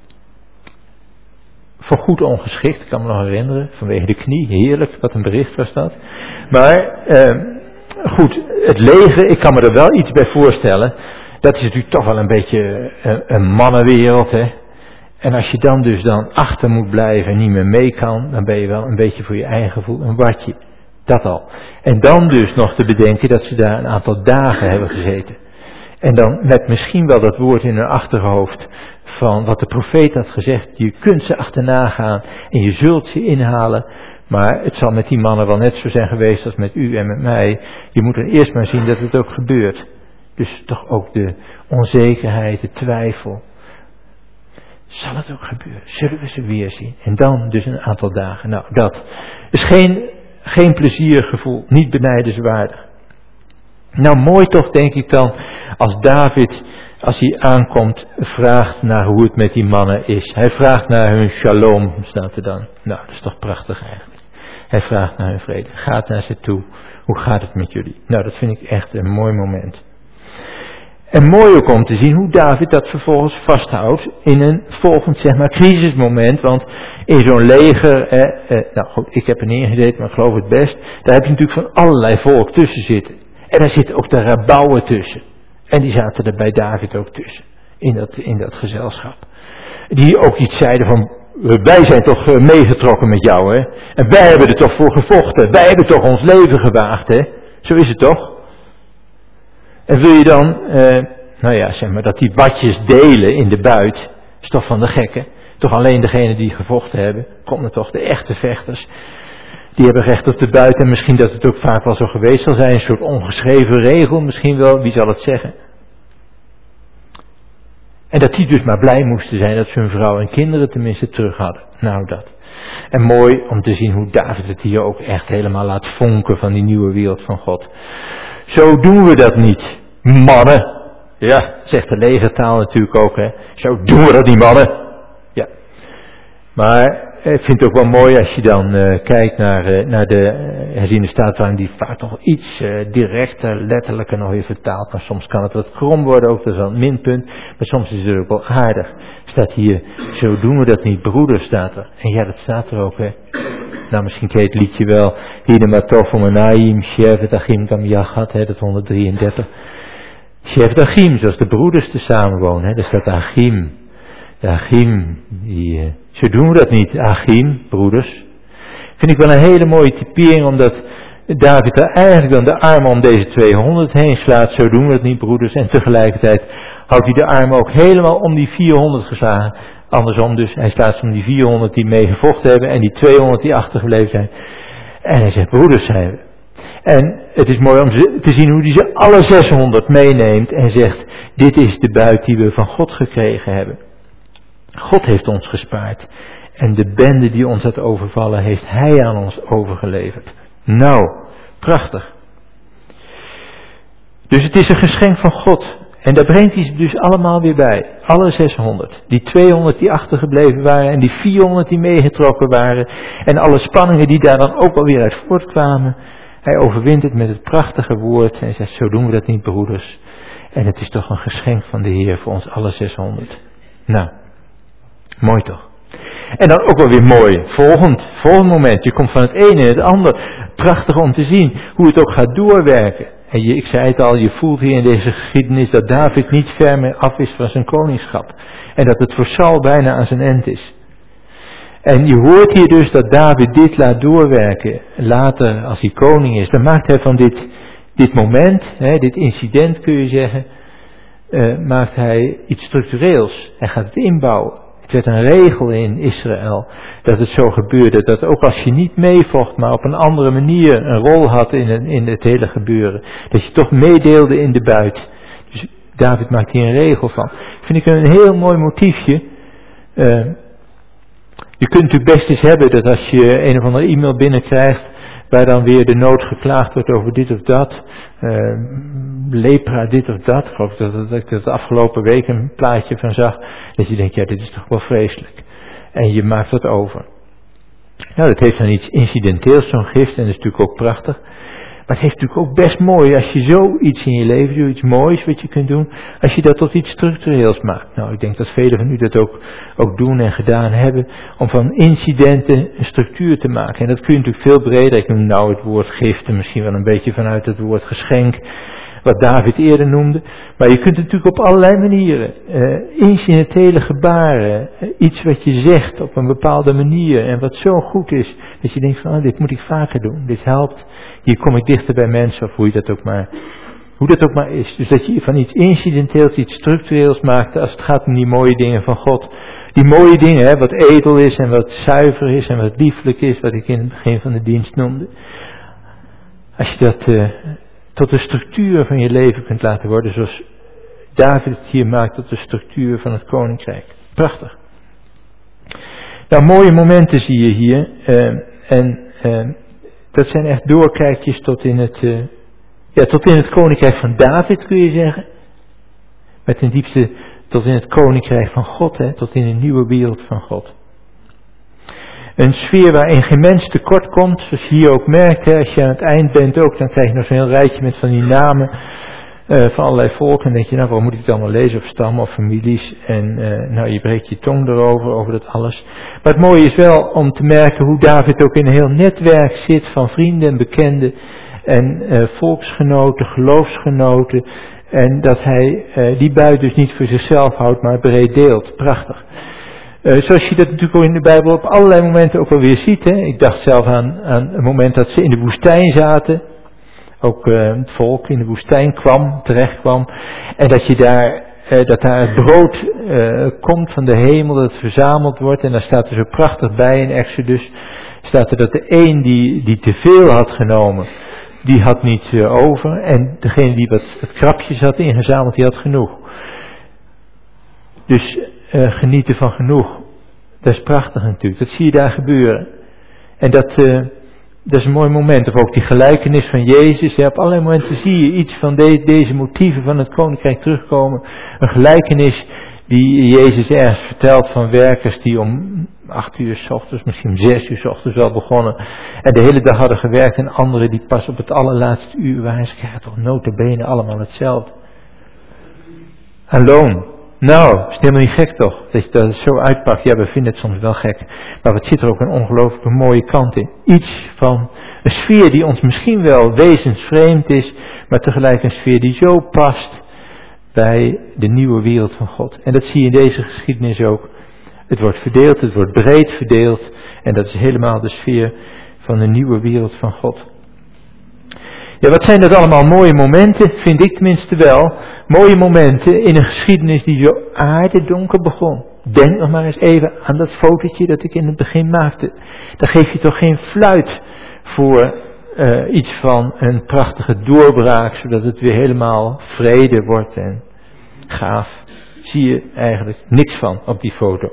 Voorgoed ongeschikt, ik kan me nog herinneren. Vanwege de knie, heerlijk, wat een bericht was dat. Maar goed, het leger, ik kan me er wel iets bij voorstellen. Dat is natuurlijk toch wel een beetje een mannenwereld, hè. En als je dan achter moet blijven en niet meer mee kan, dan ben je wel een beetje voor je eigen gevoel een watje. Dat al. En dan dus nog te bedenken dat ze daar een aantal dagen hebben gezeten. En dan met misschien wel dat woord in hun achterhoofd van wat de profeet had gezegd. Je kunt ze achterna gaan en je zult ze inhalen. Maar het zal met die mannen wel net zo zijn geweest als met u en met mij. Je moet er eerst maar zien dat het ook gebeurt. Dus toch ook de onzekerheid, de twijfel. Zal het ook gebeuren? Zullen we ze weer zien? En dan dus een aantal dagen. Nou, dat is geen pleziergevoel, niet benijdenswaardig. Nou, mooi toch denk ik dan, als David, als hij aankomt, vraagt naar hoe het met die mannen is. Hij vraagt naar hun shalom, staat er dan. Nou, dat is toch prachtig eigenlijk. Hij vraagt naar hun vrede. Gaat naar ze toe. Hoe gaat het met jullie? Nou, dat vind ik echt een mooi moment. En mooi ook om te zien hoe David dat vervolgens vasthoudt in een volgend, crisismoment. Want in zo'n leger, nou goed, ik heb er niet in gezeten, maar ik geloof het best. Daar heb je natuurlijk van allerlei volk tussen zitten. En daar zitten ook de rabauwen tussen. En die zaten er bij David ook tussen. In dat gezelschap. Die ook iets zeiden van, wij zijn toch meegetrokken met jou, hè. En wij hebben er toch voor gevochten. Wij hebben toch ons leven gewaagd, hè. Zo is het toch? En wil je dan, dat die watjes delen in de buit, is toch van de gekken. Toch alleen degenen die gevochten hebben, komen toch de echte vechters. Die hebben recht op de buit en misschien dat het ook vaak wel zo geweest zal zijn. Een soort ongeschreven regel, misschien wel, wie zal het zeggen. En dat die dus maar blij moesten zijn dat ze hun vrouw en kinderen tenminste terug hadden. Nou dat. En mooi om te zien hoe David het hier ook echt helemaal laat vonken van die nieuwe wereld van God. Zo doen we dat niet, mannen. Ja, zegt de legertaal natuurlijk ook, hè. Zo doen we dat niet, mannen. Ja. Maar ik vind het ook wel mooi als je dan kijkt naar de herziene staatvertaling die vaak nog iets directer, letterlijker nog weer vertaald. Maar soms kan het wat krom worden, ook dat is wel een minpunt. Maar soms is het ook wel aardig. Staat hier, zo doen we dat niet, broeder, staat er. En ja, dat staat er ook, hè. Nou, misschien ken je het liedje wel. Hine Matov Omenaim, Shevet Achim Gam Yachat, dat 133. Shevet Achim, zoals de broeders te samenwonen, hè. Daar staat Achim. De Achim, zo doen we dat niet, Achim, broeders. Vind ik wel een hele mooie typering, omdat David er eigenlijk dan de armen om deze 200 heen slaat. Zo doen we dat niet, broeders. En tegelijkertijd houdt hij de armen ook helemaal om die 400 geslagen. Andersom dus, hij slaat ze om die 400 die meegevochten hebben en die 200 die achtergebleven zijn. En hij zegt, broeders zijn we. En het is mooi om te zien hoe hij ze alle 600 meeneemt en zegt, dit is de buit die we van God gekregen hebben. God heeft ons gespaard. En de bende die ons had overvallen, heeft hij aan ons overgeleverd. Nou, prachtig. Dus het is een geschenk van God. En daar brengt hij ze dus allemaal weer bij. Alle 600. Die 200 die achtergebleven waren. En die 400 die meegetrokken waren. En alle spanningen die daar dan ook alweer uit voortkwamen. Hij overwint het met het prachtige woord en zegt, zo doen we dat niet, broeders. En het is toch een geschenk van de Heer voor ons alle 600. Nou, mooi toch? En dan ook wel weer mooi, volgend moment. Je komt van het ene in het andere. Prachtig om te zien hoe het ook gaat doorwerken. En ik zei het al, je voelt hier in deze geschiedenis dat David niet ver meer af is van zijn koningschap. En dat het voor Saul bijna aan zijn eind is. En je hoort hier dus dat David dit laat doorwerken. Later, als hij koning is, dan maakt hij van dit moment, dit incident kun je zeggen, maakt hij iets structureels. Hij gaat het inbouwen. Het werd een regel in Israël dat het zo gebeurde, dat ook als je niet meevocht, maar op een andere manier een rol had in het hele gebeuren, dat je toch meedeelde in de buit. Dus David maakt hier een regel van. Vind ik een heel mooi motiefje. Je kunt natuurlijk best eens hebben dat als je een of andere e-mail binnenkrijgt, waar dan weer de nood geklaagd wordt over dit of dat, lepra dit of dat. Ik geloof dat ik er de afgelopen week een plaatje van zag, dat je denkt, ja, dit is toch wel vreselijk. En je maakt dat over. Nou, dat heeft dan iets incidenteels, zo'n gift, en dat is natuurlijk ook prachtig. Maar het heeft natuurlijk ook best mooi als je zoiets in je leven, zoiets moois wat je kunt doen, als je dat tot iets structureels maakt. Nou, ik denk dat velen van u dat ook doen en gedaan hebben, om van incidenten een structuur te maken. En dat kun je natuurlijk veel breder, ik noem nou het woord gift, en misschien wel een beetje vanuit het woord geschenk, wat David eerder noemde. Maar je kunt het natuurlijk op allerlei manieren, incidentele gebaren, iets wat je zegt op een bepaalde manier en wat zo goed is, dat je denkt van, dit moet ik vaker doen, dit helpt, hier kom ik dichter bij mensen, of hoe dat ook maar is. Dus dat je van iets incidenteels iets structureels maakt als het gaat om die mooie dingen van God. Die mooie dingen, wat edel is en wat zuiver is en wat lieflijk is, wat ik in het begin van de dienst noemde. Als je dat tot de structuur van je leven kunt laten worden, zoals David het hier maakt tot de structuur van het koninkrijk. Prachtig. Nou, mooie momenten zie je hier. Dat zijn echt doorkijkjes tot in het koninkrijk van David, kun je zeggen. Met ten diepste tot in het koninkrijk van God, tot in een nieuwe wereld van God. Een sfeer waarin geen mens tekort komt, zoals je hier ook merkt, als je aan het eind bent ook, dan krijg je nog zo'n heel rijtje met van die namen van allerlei volken. En dan denk je, nou, waarom moet ik het allemaal lezen, of stammen of families. En nou, je breekt je tong erover, over dat alles. Maar het mooie is wel om te merken hoe David ook in een heel netwerk zit van vrienden en bekenden en volksgenoten, geloofsgenoten. En dat hij die buit dus niet voor zichzelf houdt, maar breed deelt. Prachtig. Zoals je dat natuurlijk ook in de Bijbel op allerlei momenten ook wel weer ziet. Hè? Ik dacht zelf aan een moment dat ze in de woestijn zaten. Ook het volk in de woestijn terecht kwam. En dat je dat daar het brood komt van de hemel, dat het verzameld wordt. En daar staat er zo prachtig bij in Exodus. Staat er dat de een die te veel had genomen, die had niet over. En degene die wat krapjes had ingezameld, die had genoeg. Dus genieten van genoeg. Dat is prachtig natuurlijk. Dat zie je daar gebeuren. En dat is een mooi moment. Of ook die gelijkenis van Jezus. Ja, op allerlei momenten zie je iets van deze motieven van het koninkrijk terugkomen. Een gelijkenis die Jezus ergens vertelt van werkers die om 8 uur 's ochtends, misschien om 6 uur 's ochtends wel begonnen. En de hele dag hadden gewerkt. En anderen die pas op het allerlaatste uur waren. Ze krijgen toch nota bene allemaal hetzelfde. Aan loon. Nou, is helemaal niet gek toch, dat je dat zo uitpakt. Ja, we vinden het soms wel gek. Maar wat zit er ook een ongelooflijke mooie kant in. Iets van een sfeer die ons misschien wel wezensvreemd is, maar tegelijk een sfeer die zo past bij de nieuwe wereld van God. En dat zie je in deze geschiedenis ook. Het wordt verdeeld, het wordt breed verdeeld. En dat is helemaal de sfeer van de nieuwe wereld van God. Ja, wat zijn dat allemaal mooie momenten, vind ik tenminste wel. Mooie momenten in een geschiedenis die zo aardedonker begon. Denk nog maar eens even aan dat fotootje dat ik in het begin maakte. Daar geef je toch geen fluit voor iets van een prachtige doorbraak, zodat het weer helemaal vrede wordt en gaaf. Zie je eigenlijk niks van op die foto.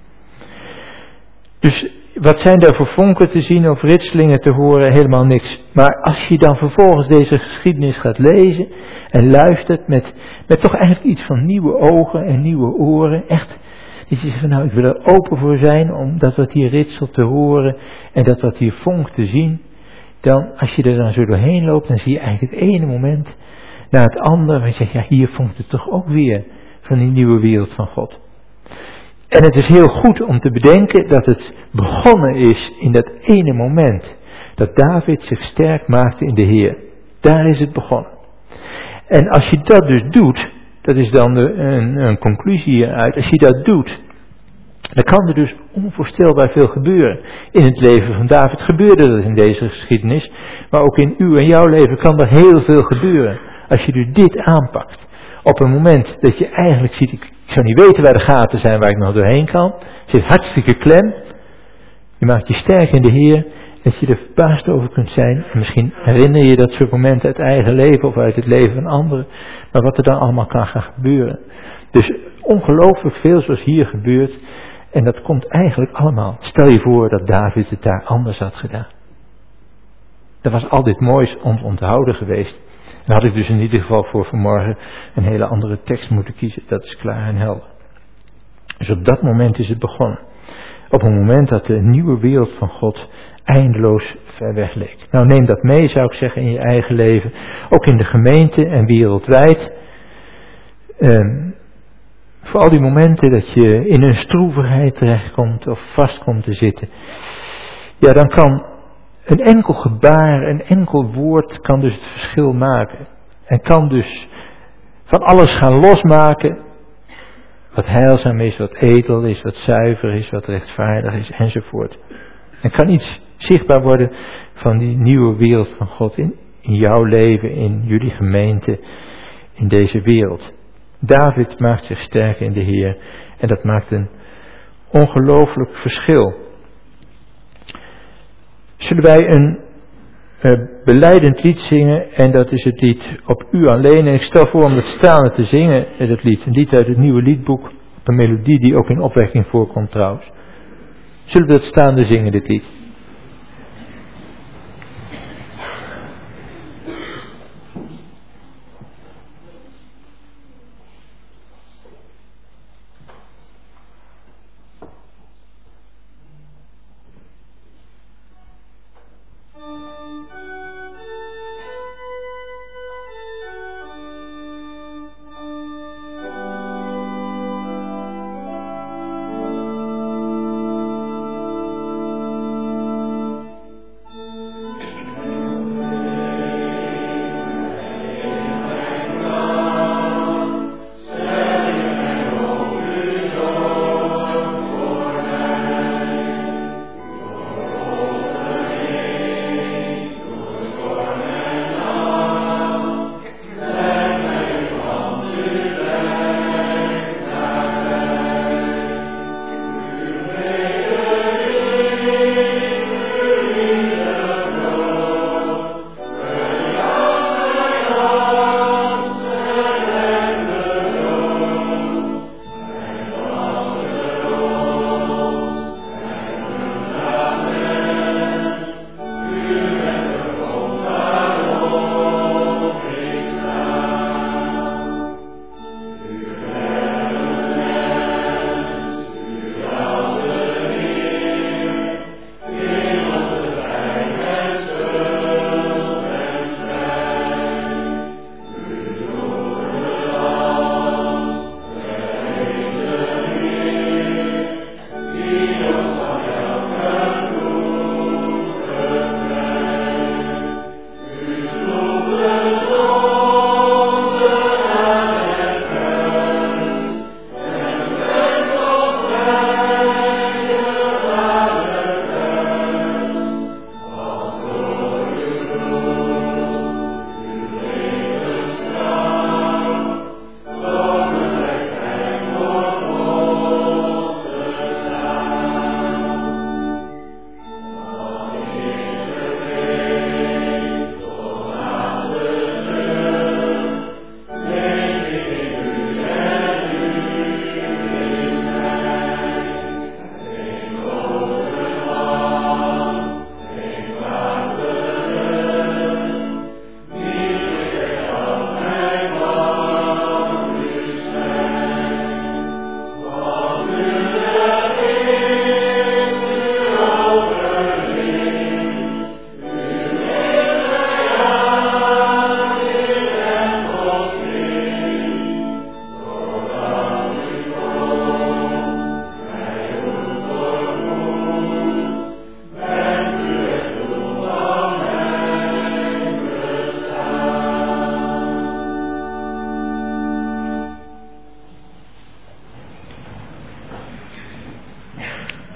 Dus wat zijn daar voor vonken te zien of ritselingen te horen? Helemaal niks. Maar als je dan vervolgens deze geschiedenis gaat lezen en luistert met toch eigenlijk iets van nieuwe ogen en nieuwe oren. Echt, dat je zegt van nou, ik wil er open voor zijn om dat wat hier ritselt te horen en dat wat hier vonkt te zien. dan als je er dan zo doorheen loopt, dan zie je eigenlijk het ene moment na het andere, waar je zegt, ja, hier vond ik het toch ook weer van die nieuwe wereld van God. En het is heel goed om te bedenken dat het begonnen is in dat ene moment dat David zich sterk maakte in de Heer. Daar is het begonnen. En als je dat dus doet, dat is dan een conclusie hieruit, als je dat doet, dan kan er dus onvoorstelbaar veel gebeuren. In het leven van David gebeurde dat in deze geschiedenis, maar ook in uw en jouw leven kan er heel veel gebeuren. Als je dus dit aanpakt, op een moment dat je eigenlijk ziet, ik zou niet weten waar de gaten zijn waar ik nog doorheen kan, zit hartstikke klem, je maakt je sterk in de Heer, dat je er verbaasd over kunt zijn. En misschien herinner je dat soort momenten uit eigen leven of uit het leven van anderen, maar wat er dan allemaal kan gaan gebeuren. Dus ongelooflijk veel zoals hier gebeurt. En dat komt eigenlijk allemaal. Stel je voor dat David het daar anders had gedaan. Dat was altijd moois om onthouden geweest. Dan had ik dus in ieder geval voor vanmorgen een hele andere tekst moeten kiezen. Dat is klaar en helder. Dus op dat moment is het begonnen. Op een moment dat de nieuwe wereld van God eindeloos ver weg leek. Nou, neem dat mee, zou ik zeggen, in je eigen leven. Ook in de gemeente en wereldwijd. Voor al die momenten dat je in een stroevigheid terechtkomt of vast komt te zitten. Ja, dan kan een enkel gebaar, een enkel woord kan dus het verschil maken. En kan dus van alles gaan losmaken. Wat heilzaam is, wat edel is, wat zuiver is, wat rechtvaardig is, enzovoort. En kan iets zichtbaar worden van die nieuwe wereld van God in jouw leven, in jullie gemeente, in deze wereld. David maakt zich sterk in de Heer en dat maakt een ongelooflijk verschil. Zullen wij een belijdend lied zingen en dat is het lied Op U alleen. En ik stel voor om dat staande te zingen, dat lied. Een lied uit het nieuwe liedboek, een melodie die ook in opwekking voorkomt trouwens. Zullen we dat staande zingen, dit lied?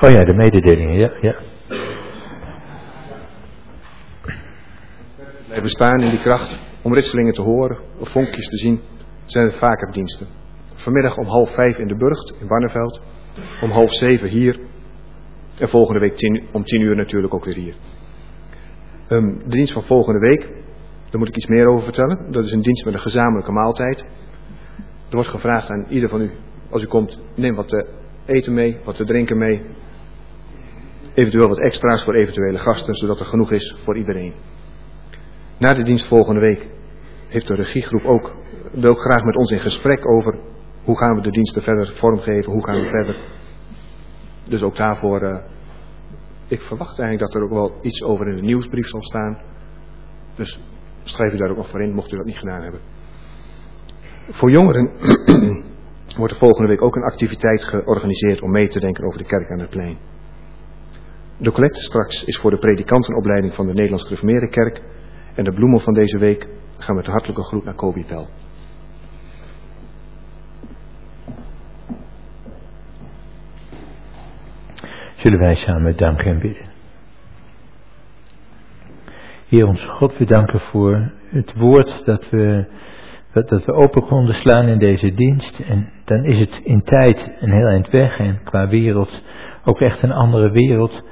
Oh ja, de mededelingen, ja. Blijven staan in die kracht om ritselingen te horen of vonkjes te zien, zijn het vaker diensten. Vanmiddag om 4:30 in de Burgt in Barneveld, om 6:30 hier en volgende week om 10:00 natuurlijk ook weer hier. De dienst van volgende week, daar moet ik iets meer over vertellen. Dat is een dienst met een gezamenlijke maaltijd. Er wordt gevraagd aan ieder van u, als u komt, neem wat te eten mee, wat te drinken mee. Eventueel wat extra's voor eventuele gasten, zodat er genoeg is voor iedereen. Na de dienst volgende week heeft de regiegroep wil ook graag met ons in gesprek over hoe gaan we de diensten verder vormgeven, hoe gaan we verder. Dus ook daarvoor, ik verwacht eigenlijk dat er ook wel iets over in de nieuwsbrief zal staan. Dus schrijf u daar ook nog voor in, mocht u dat niet gedaan hebben. Voor jongeren wordt er volgende week ook een activiteit georganiseerd om mee te denken over de kerk aan het plein. De collecte straks is voor de predikantenopleiding van de Nederlands Gereformeerde Kerk. En de bloemen van deze week gaan met hartelijke groet naar Kobi Pel. Zullen wij samen danken en bidden. Heer onze God, we danken voor het woord dat we open konden slaan in deze dienst. En dan is het in tijd een heel eind weg en qua wereld ook echt een andere wereld.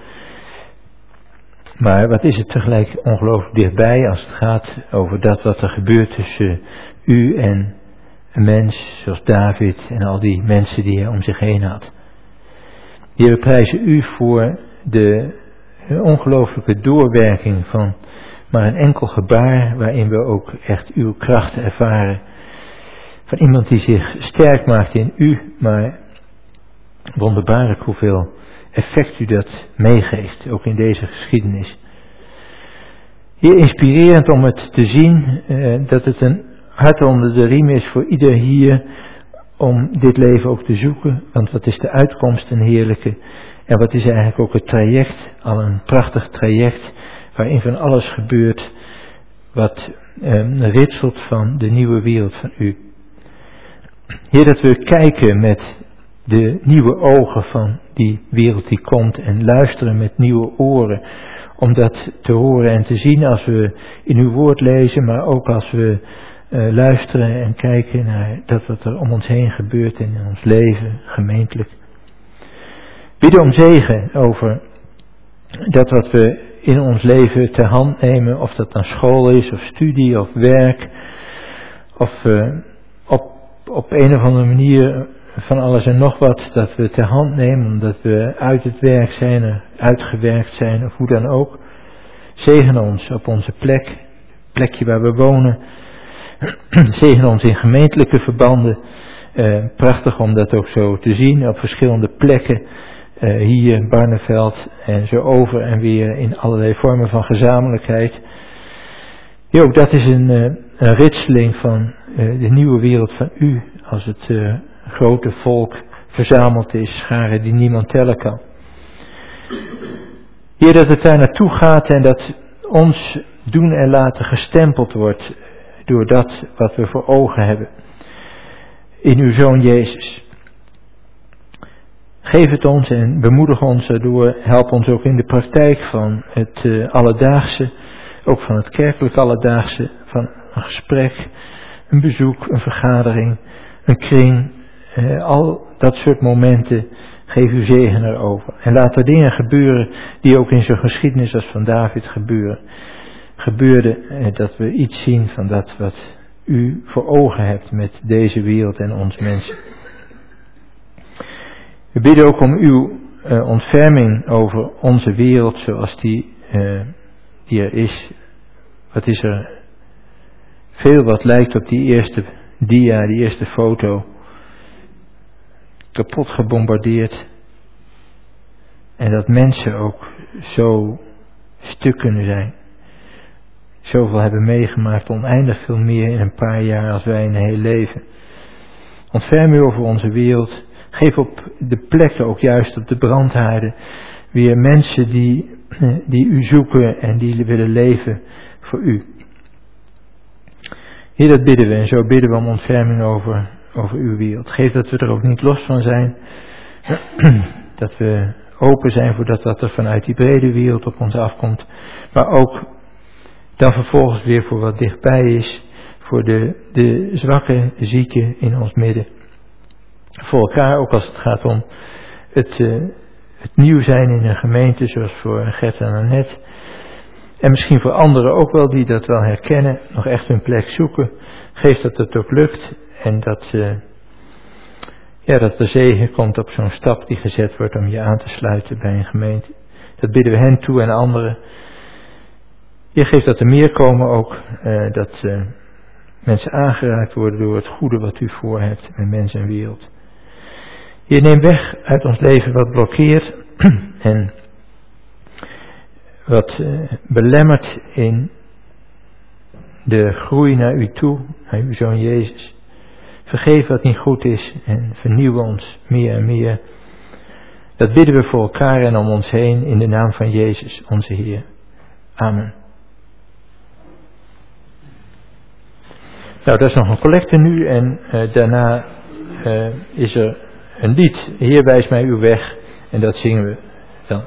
Maar wat is het tegelijk ongelooflijk dichtbij als het gaat over dat wat er gebeurt tussen u en een mens zoals David en al die mensen die hij om zich heen had. Heer, we prijzen u voor de ongelooflijke doorwerking van maar een enkel gebaar waarin we ook echt uw kracht ervaren. Van iemand die zich sterk maakt in u, maar wonderbaarlijk hoeveel effect u dat meegeeft, ook in deze geschiedenis. Heer, inspirerend om het te zien, dat het een hart onder de riem is voor ieder hier om dit leven ook te zoeken. Want wat is de uitkomst een heerlijke en wat is eigenlijk ook het traject, al een prachtig traject waarin van alles gebeurt wat ritselt van de nieuwe wereld van u. Heer, dat we kijken met de nieuwe ogen van die wereld die komt en luisteren met nieuwe oren om dat te horen en te zien als we in uw woord lezen, maar ook als we luisteren en kijken naar dat wat er om ons heen gebeurt en in ons leven gemeentelijk. Bidden om zegen over dat wat we in ons leven ter hand nemen, of dat dan school is of studie of werk of op een of andere manier van alles en nog wat dat we ter hand nemen omdat we uit het werk zijn, uitgewerkt zijn of hoe dan ook. Zegen ons op onze plekje waar we wonen. Zegen ons in gemeentelijke verbanden. Prachtig om dat ook zo te zien op verschillende plekken. Hier in Barneveld en zo over en weer in allerlei vormen van gezamenlijkheid. Ja, ook dat is een ritseling van de nieuwe wereld van u. Als het grote volk verzameld is, scharen die niemand tellen kan. Heer, dat het daar naartoe gaat en dat ons doen en laten gestempeld wordt door dat wat we voor ogen hebben. In uw Zoon Jezus. Geef het ons en bemoedig ons erdoor. Help ons ook in de praktijk van het alledaagse. Ook van het kerkelijk alledaagse. Van een gesprek, een bezoek, een vergadering, een kring. Al dat soort momenten. Geef uw zegen erover. En laat er dingen gebeuren die ook in zo'n geschiedenis als van David gebeurde. Dat we iets zien van dat wat u voor ogen hebt met deze wereld en ons mensen. We bidden ook om uw ontferming over onze wereld zoals die er is. Wat is er veel wat lijkt op die eerste dia, die eerste foto. Kapot gebombardeerd. En dat mensen ook zo stuk kunnen zijn. Zoveel hebben meegemaakt, oneindig veel meer in een paar jaar als wij in een heel leven. Ontferm u over onze wereld. Geef op de plekken, ook juist op de brandhaarden, weer mensen die u zoeken en die willen leven voor u. Heer, dat bidden we en zo bidden we om ontferming over uw wereld. Geef dat we er ook niet los van zijn. Dat we open zijn voor dat wat er vanuit die brede wereld op ons afkomt. Maar ook dan vervolgens weer voor wat dichtbij is, voor de zwakke, zieke in ons midden. Voor elkaar, ook als het gaat om het nieuw zijn in een gemeente, zoals voor Gert en Annette. En misschien voor anderen ook wel, die dat wel herkennen, nog echt hun plek zoeken. Geef dat het ook lukt en dat de zegen komt op zo'n stap die gezet wordt om je aan te sluiten bij een gemeente. Dat bidden we hen toe en anderen. Je geeft dat er meer komen ook, dat mensen aangeraakt worden door het goede wat u voor hebt met mens en wereld. Je neemt weg uit ons leven wat blokkeert en wat belemmert in de groei naar u toe, naar uw Zoon Jezus. Vergeef wat niet goed is en vernieuw ons meer en meer. Dat bidden we voor elkaar en om ons heen in de naam van Jezus, onze Heer. Amen. Nou, dat is nog een collecte nu en daarna is er een lied. Heer, wijs mij uw weg. En dat zingen we dan.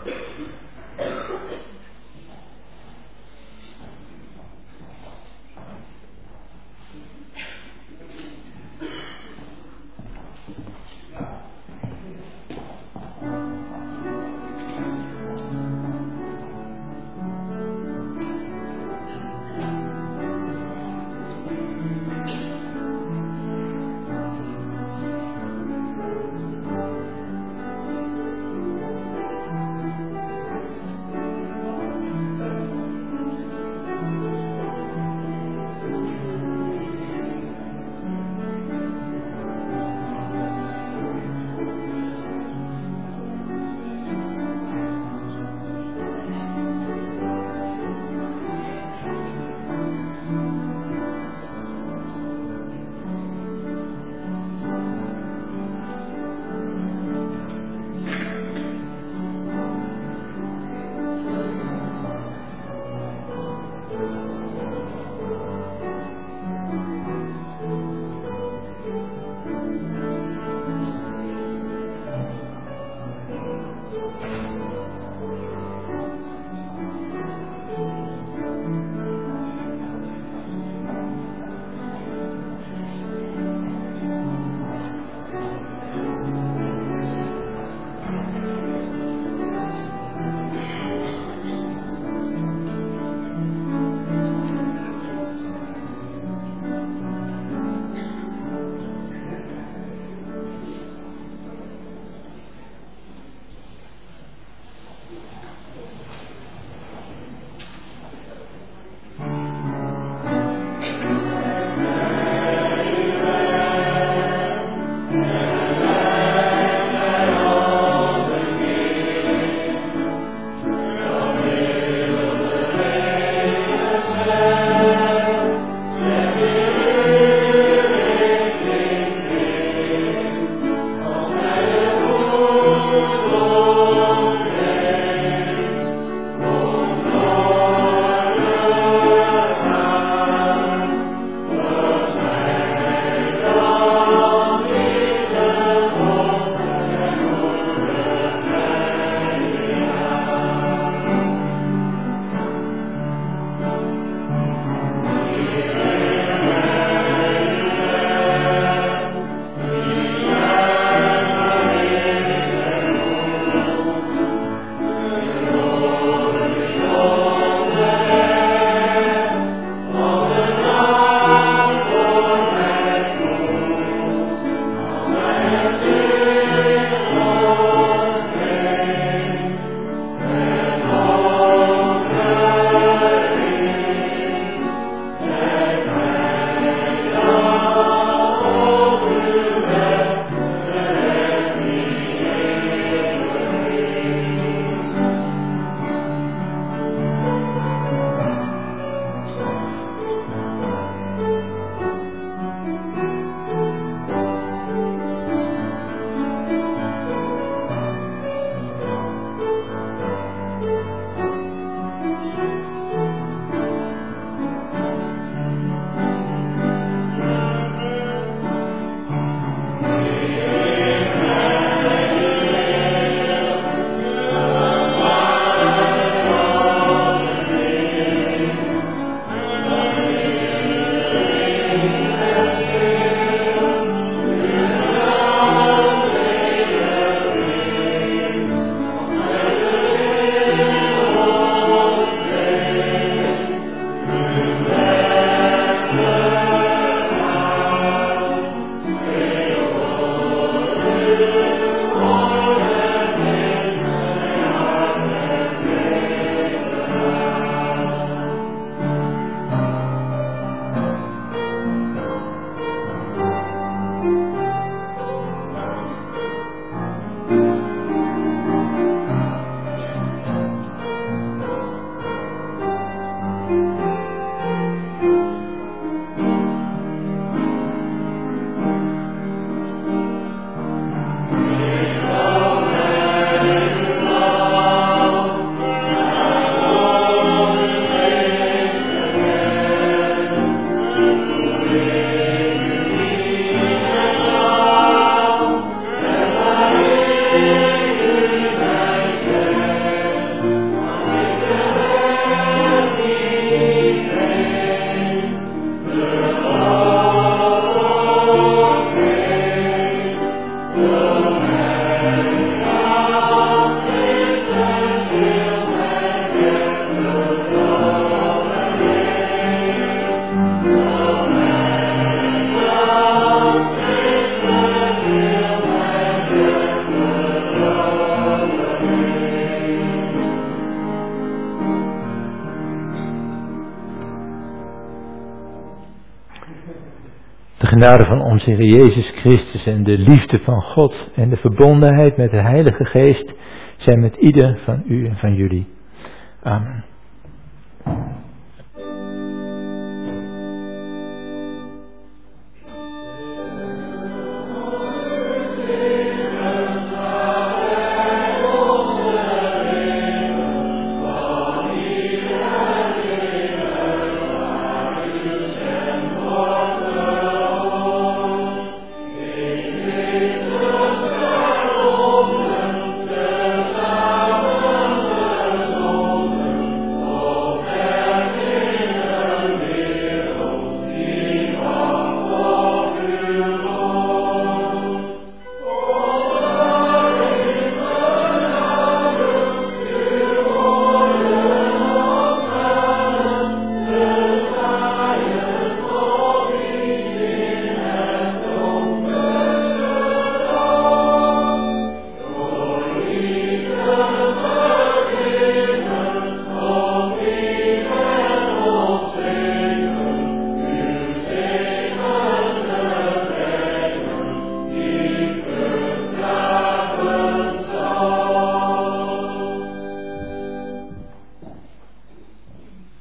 De genade van onze Heer Jezus Christus en de liefde van God en de verbondenheid met de Heilige Geest zijn met ieder van u en van jullie. Amen.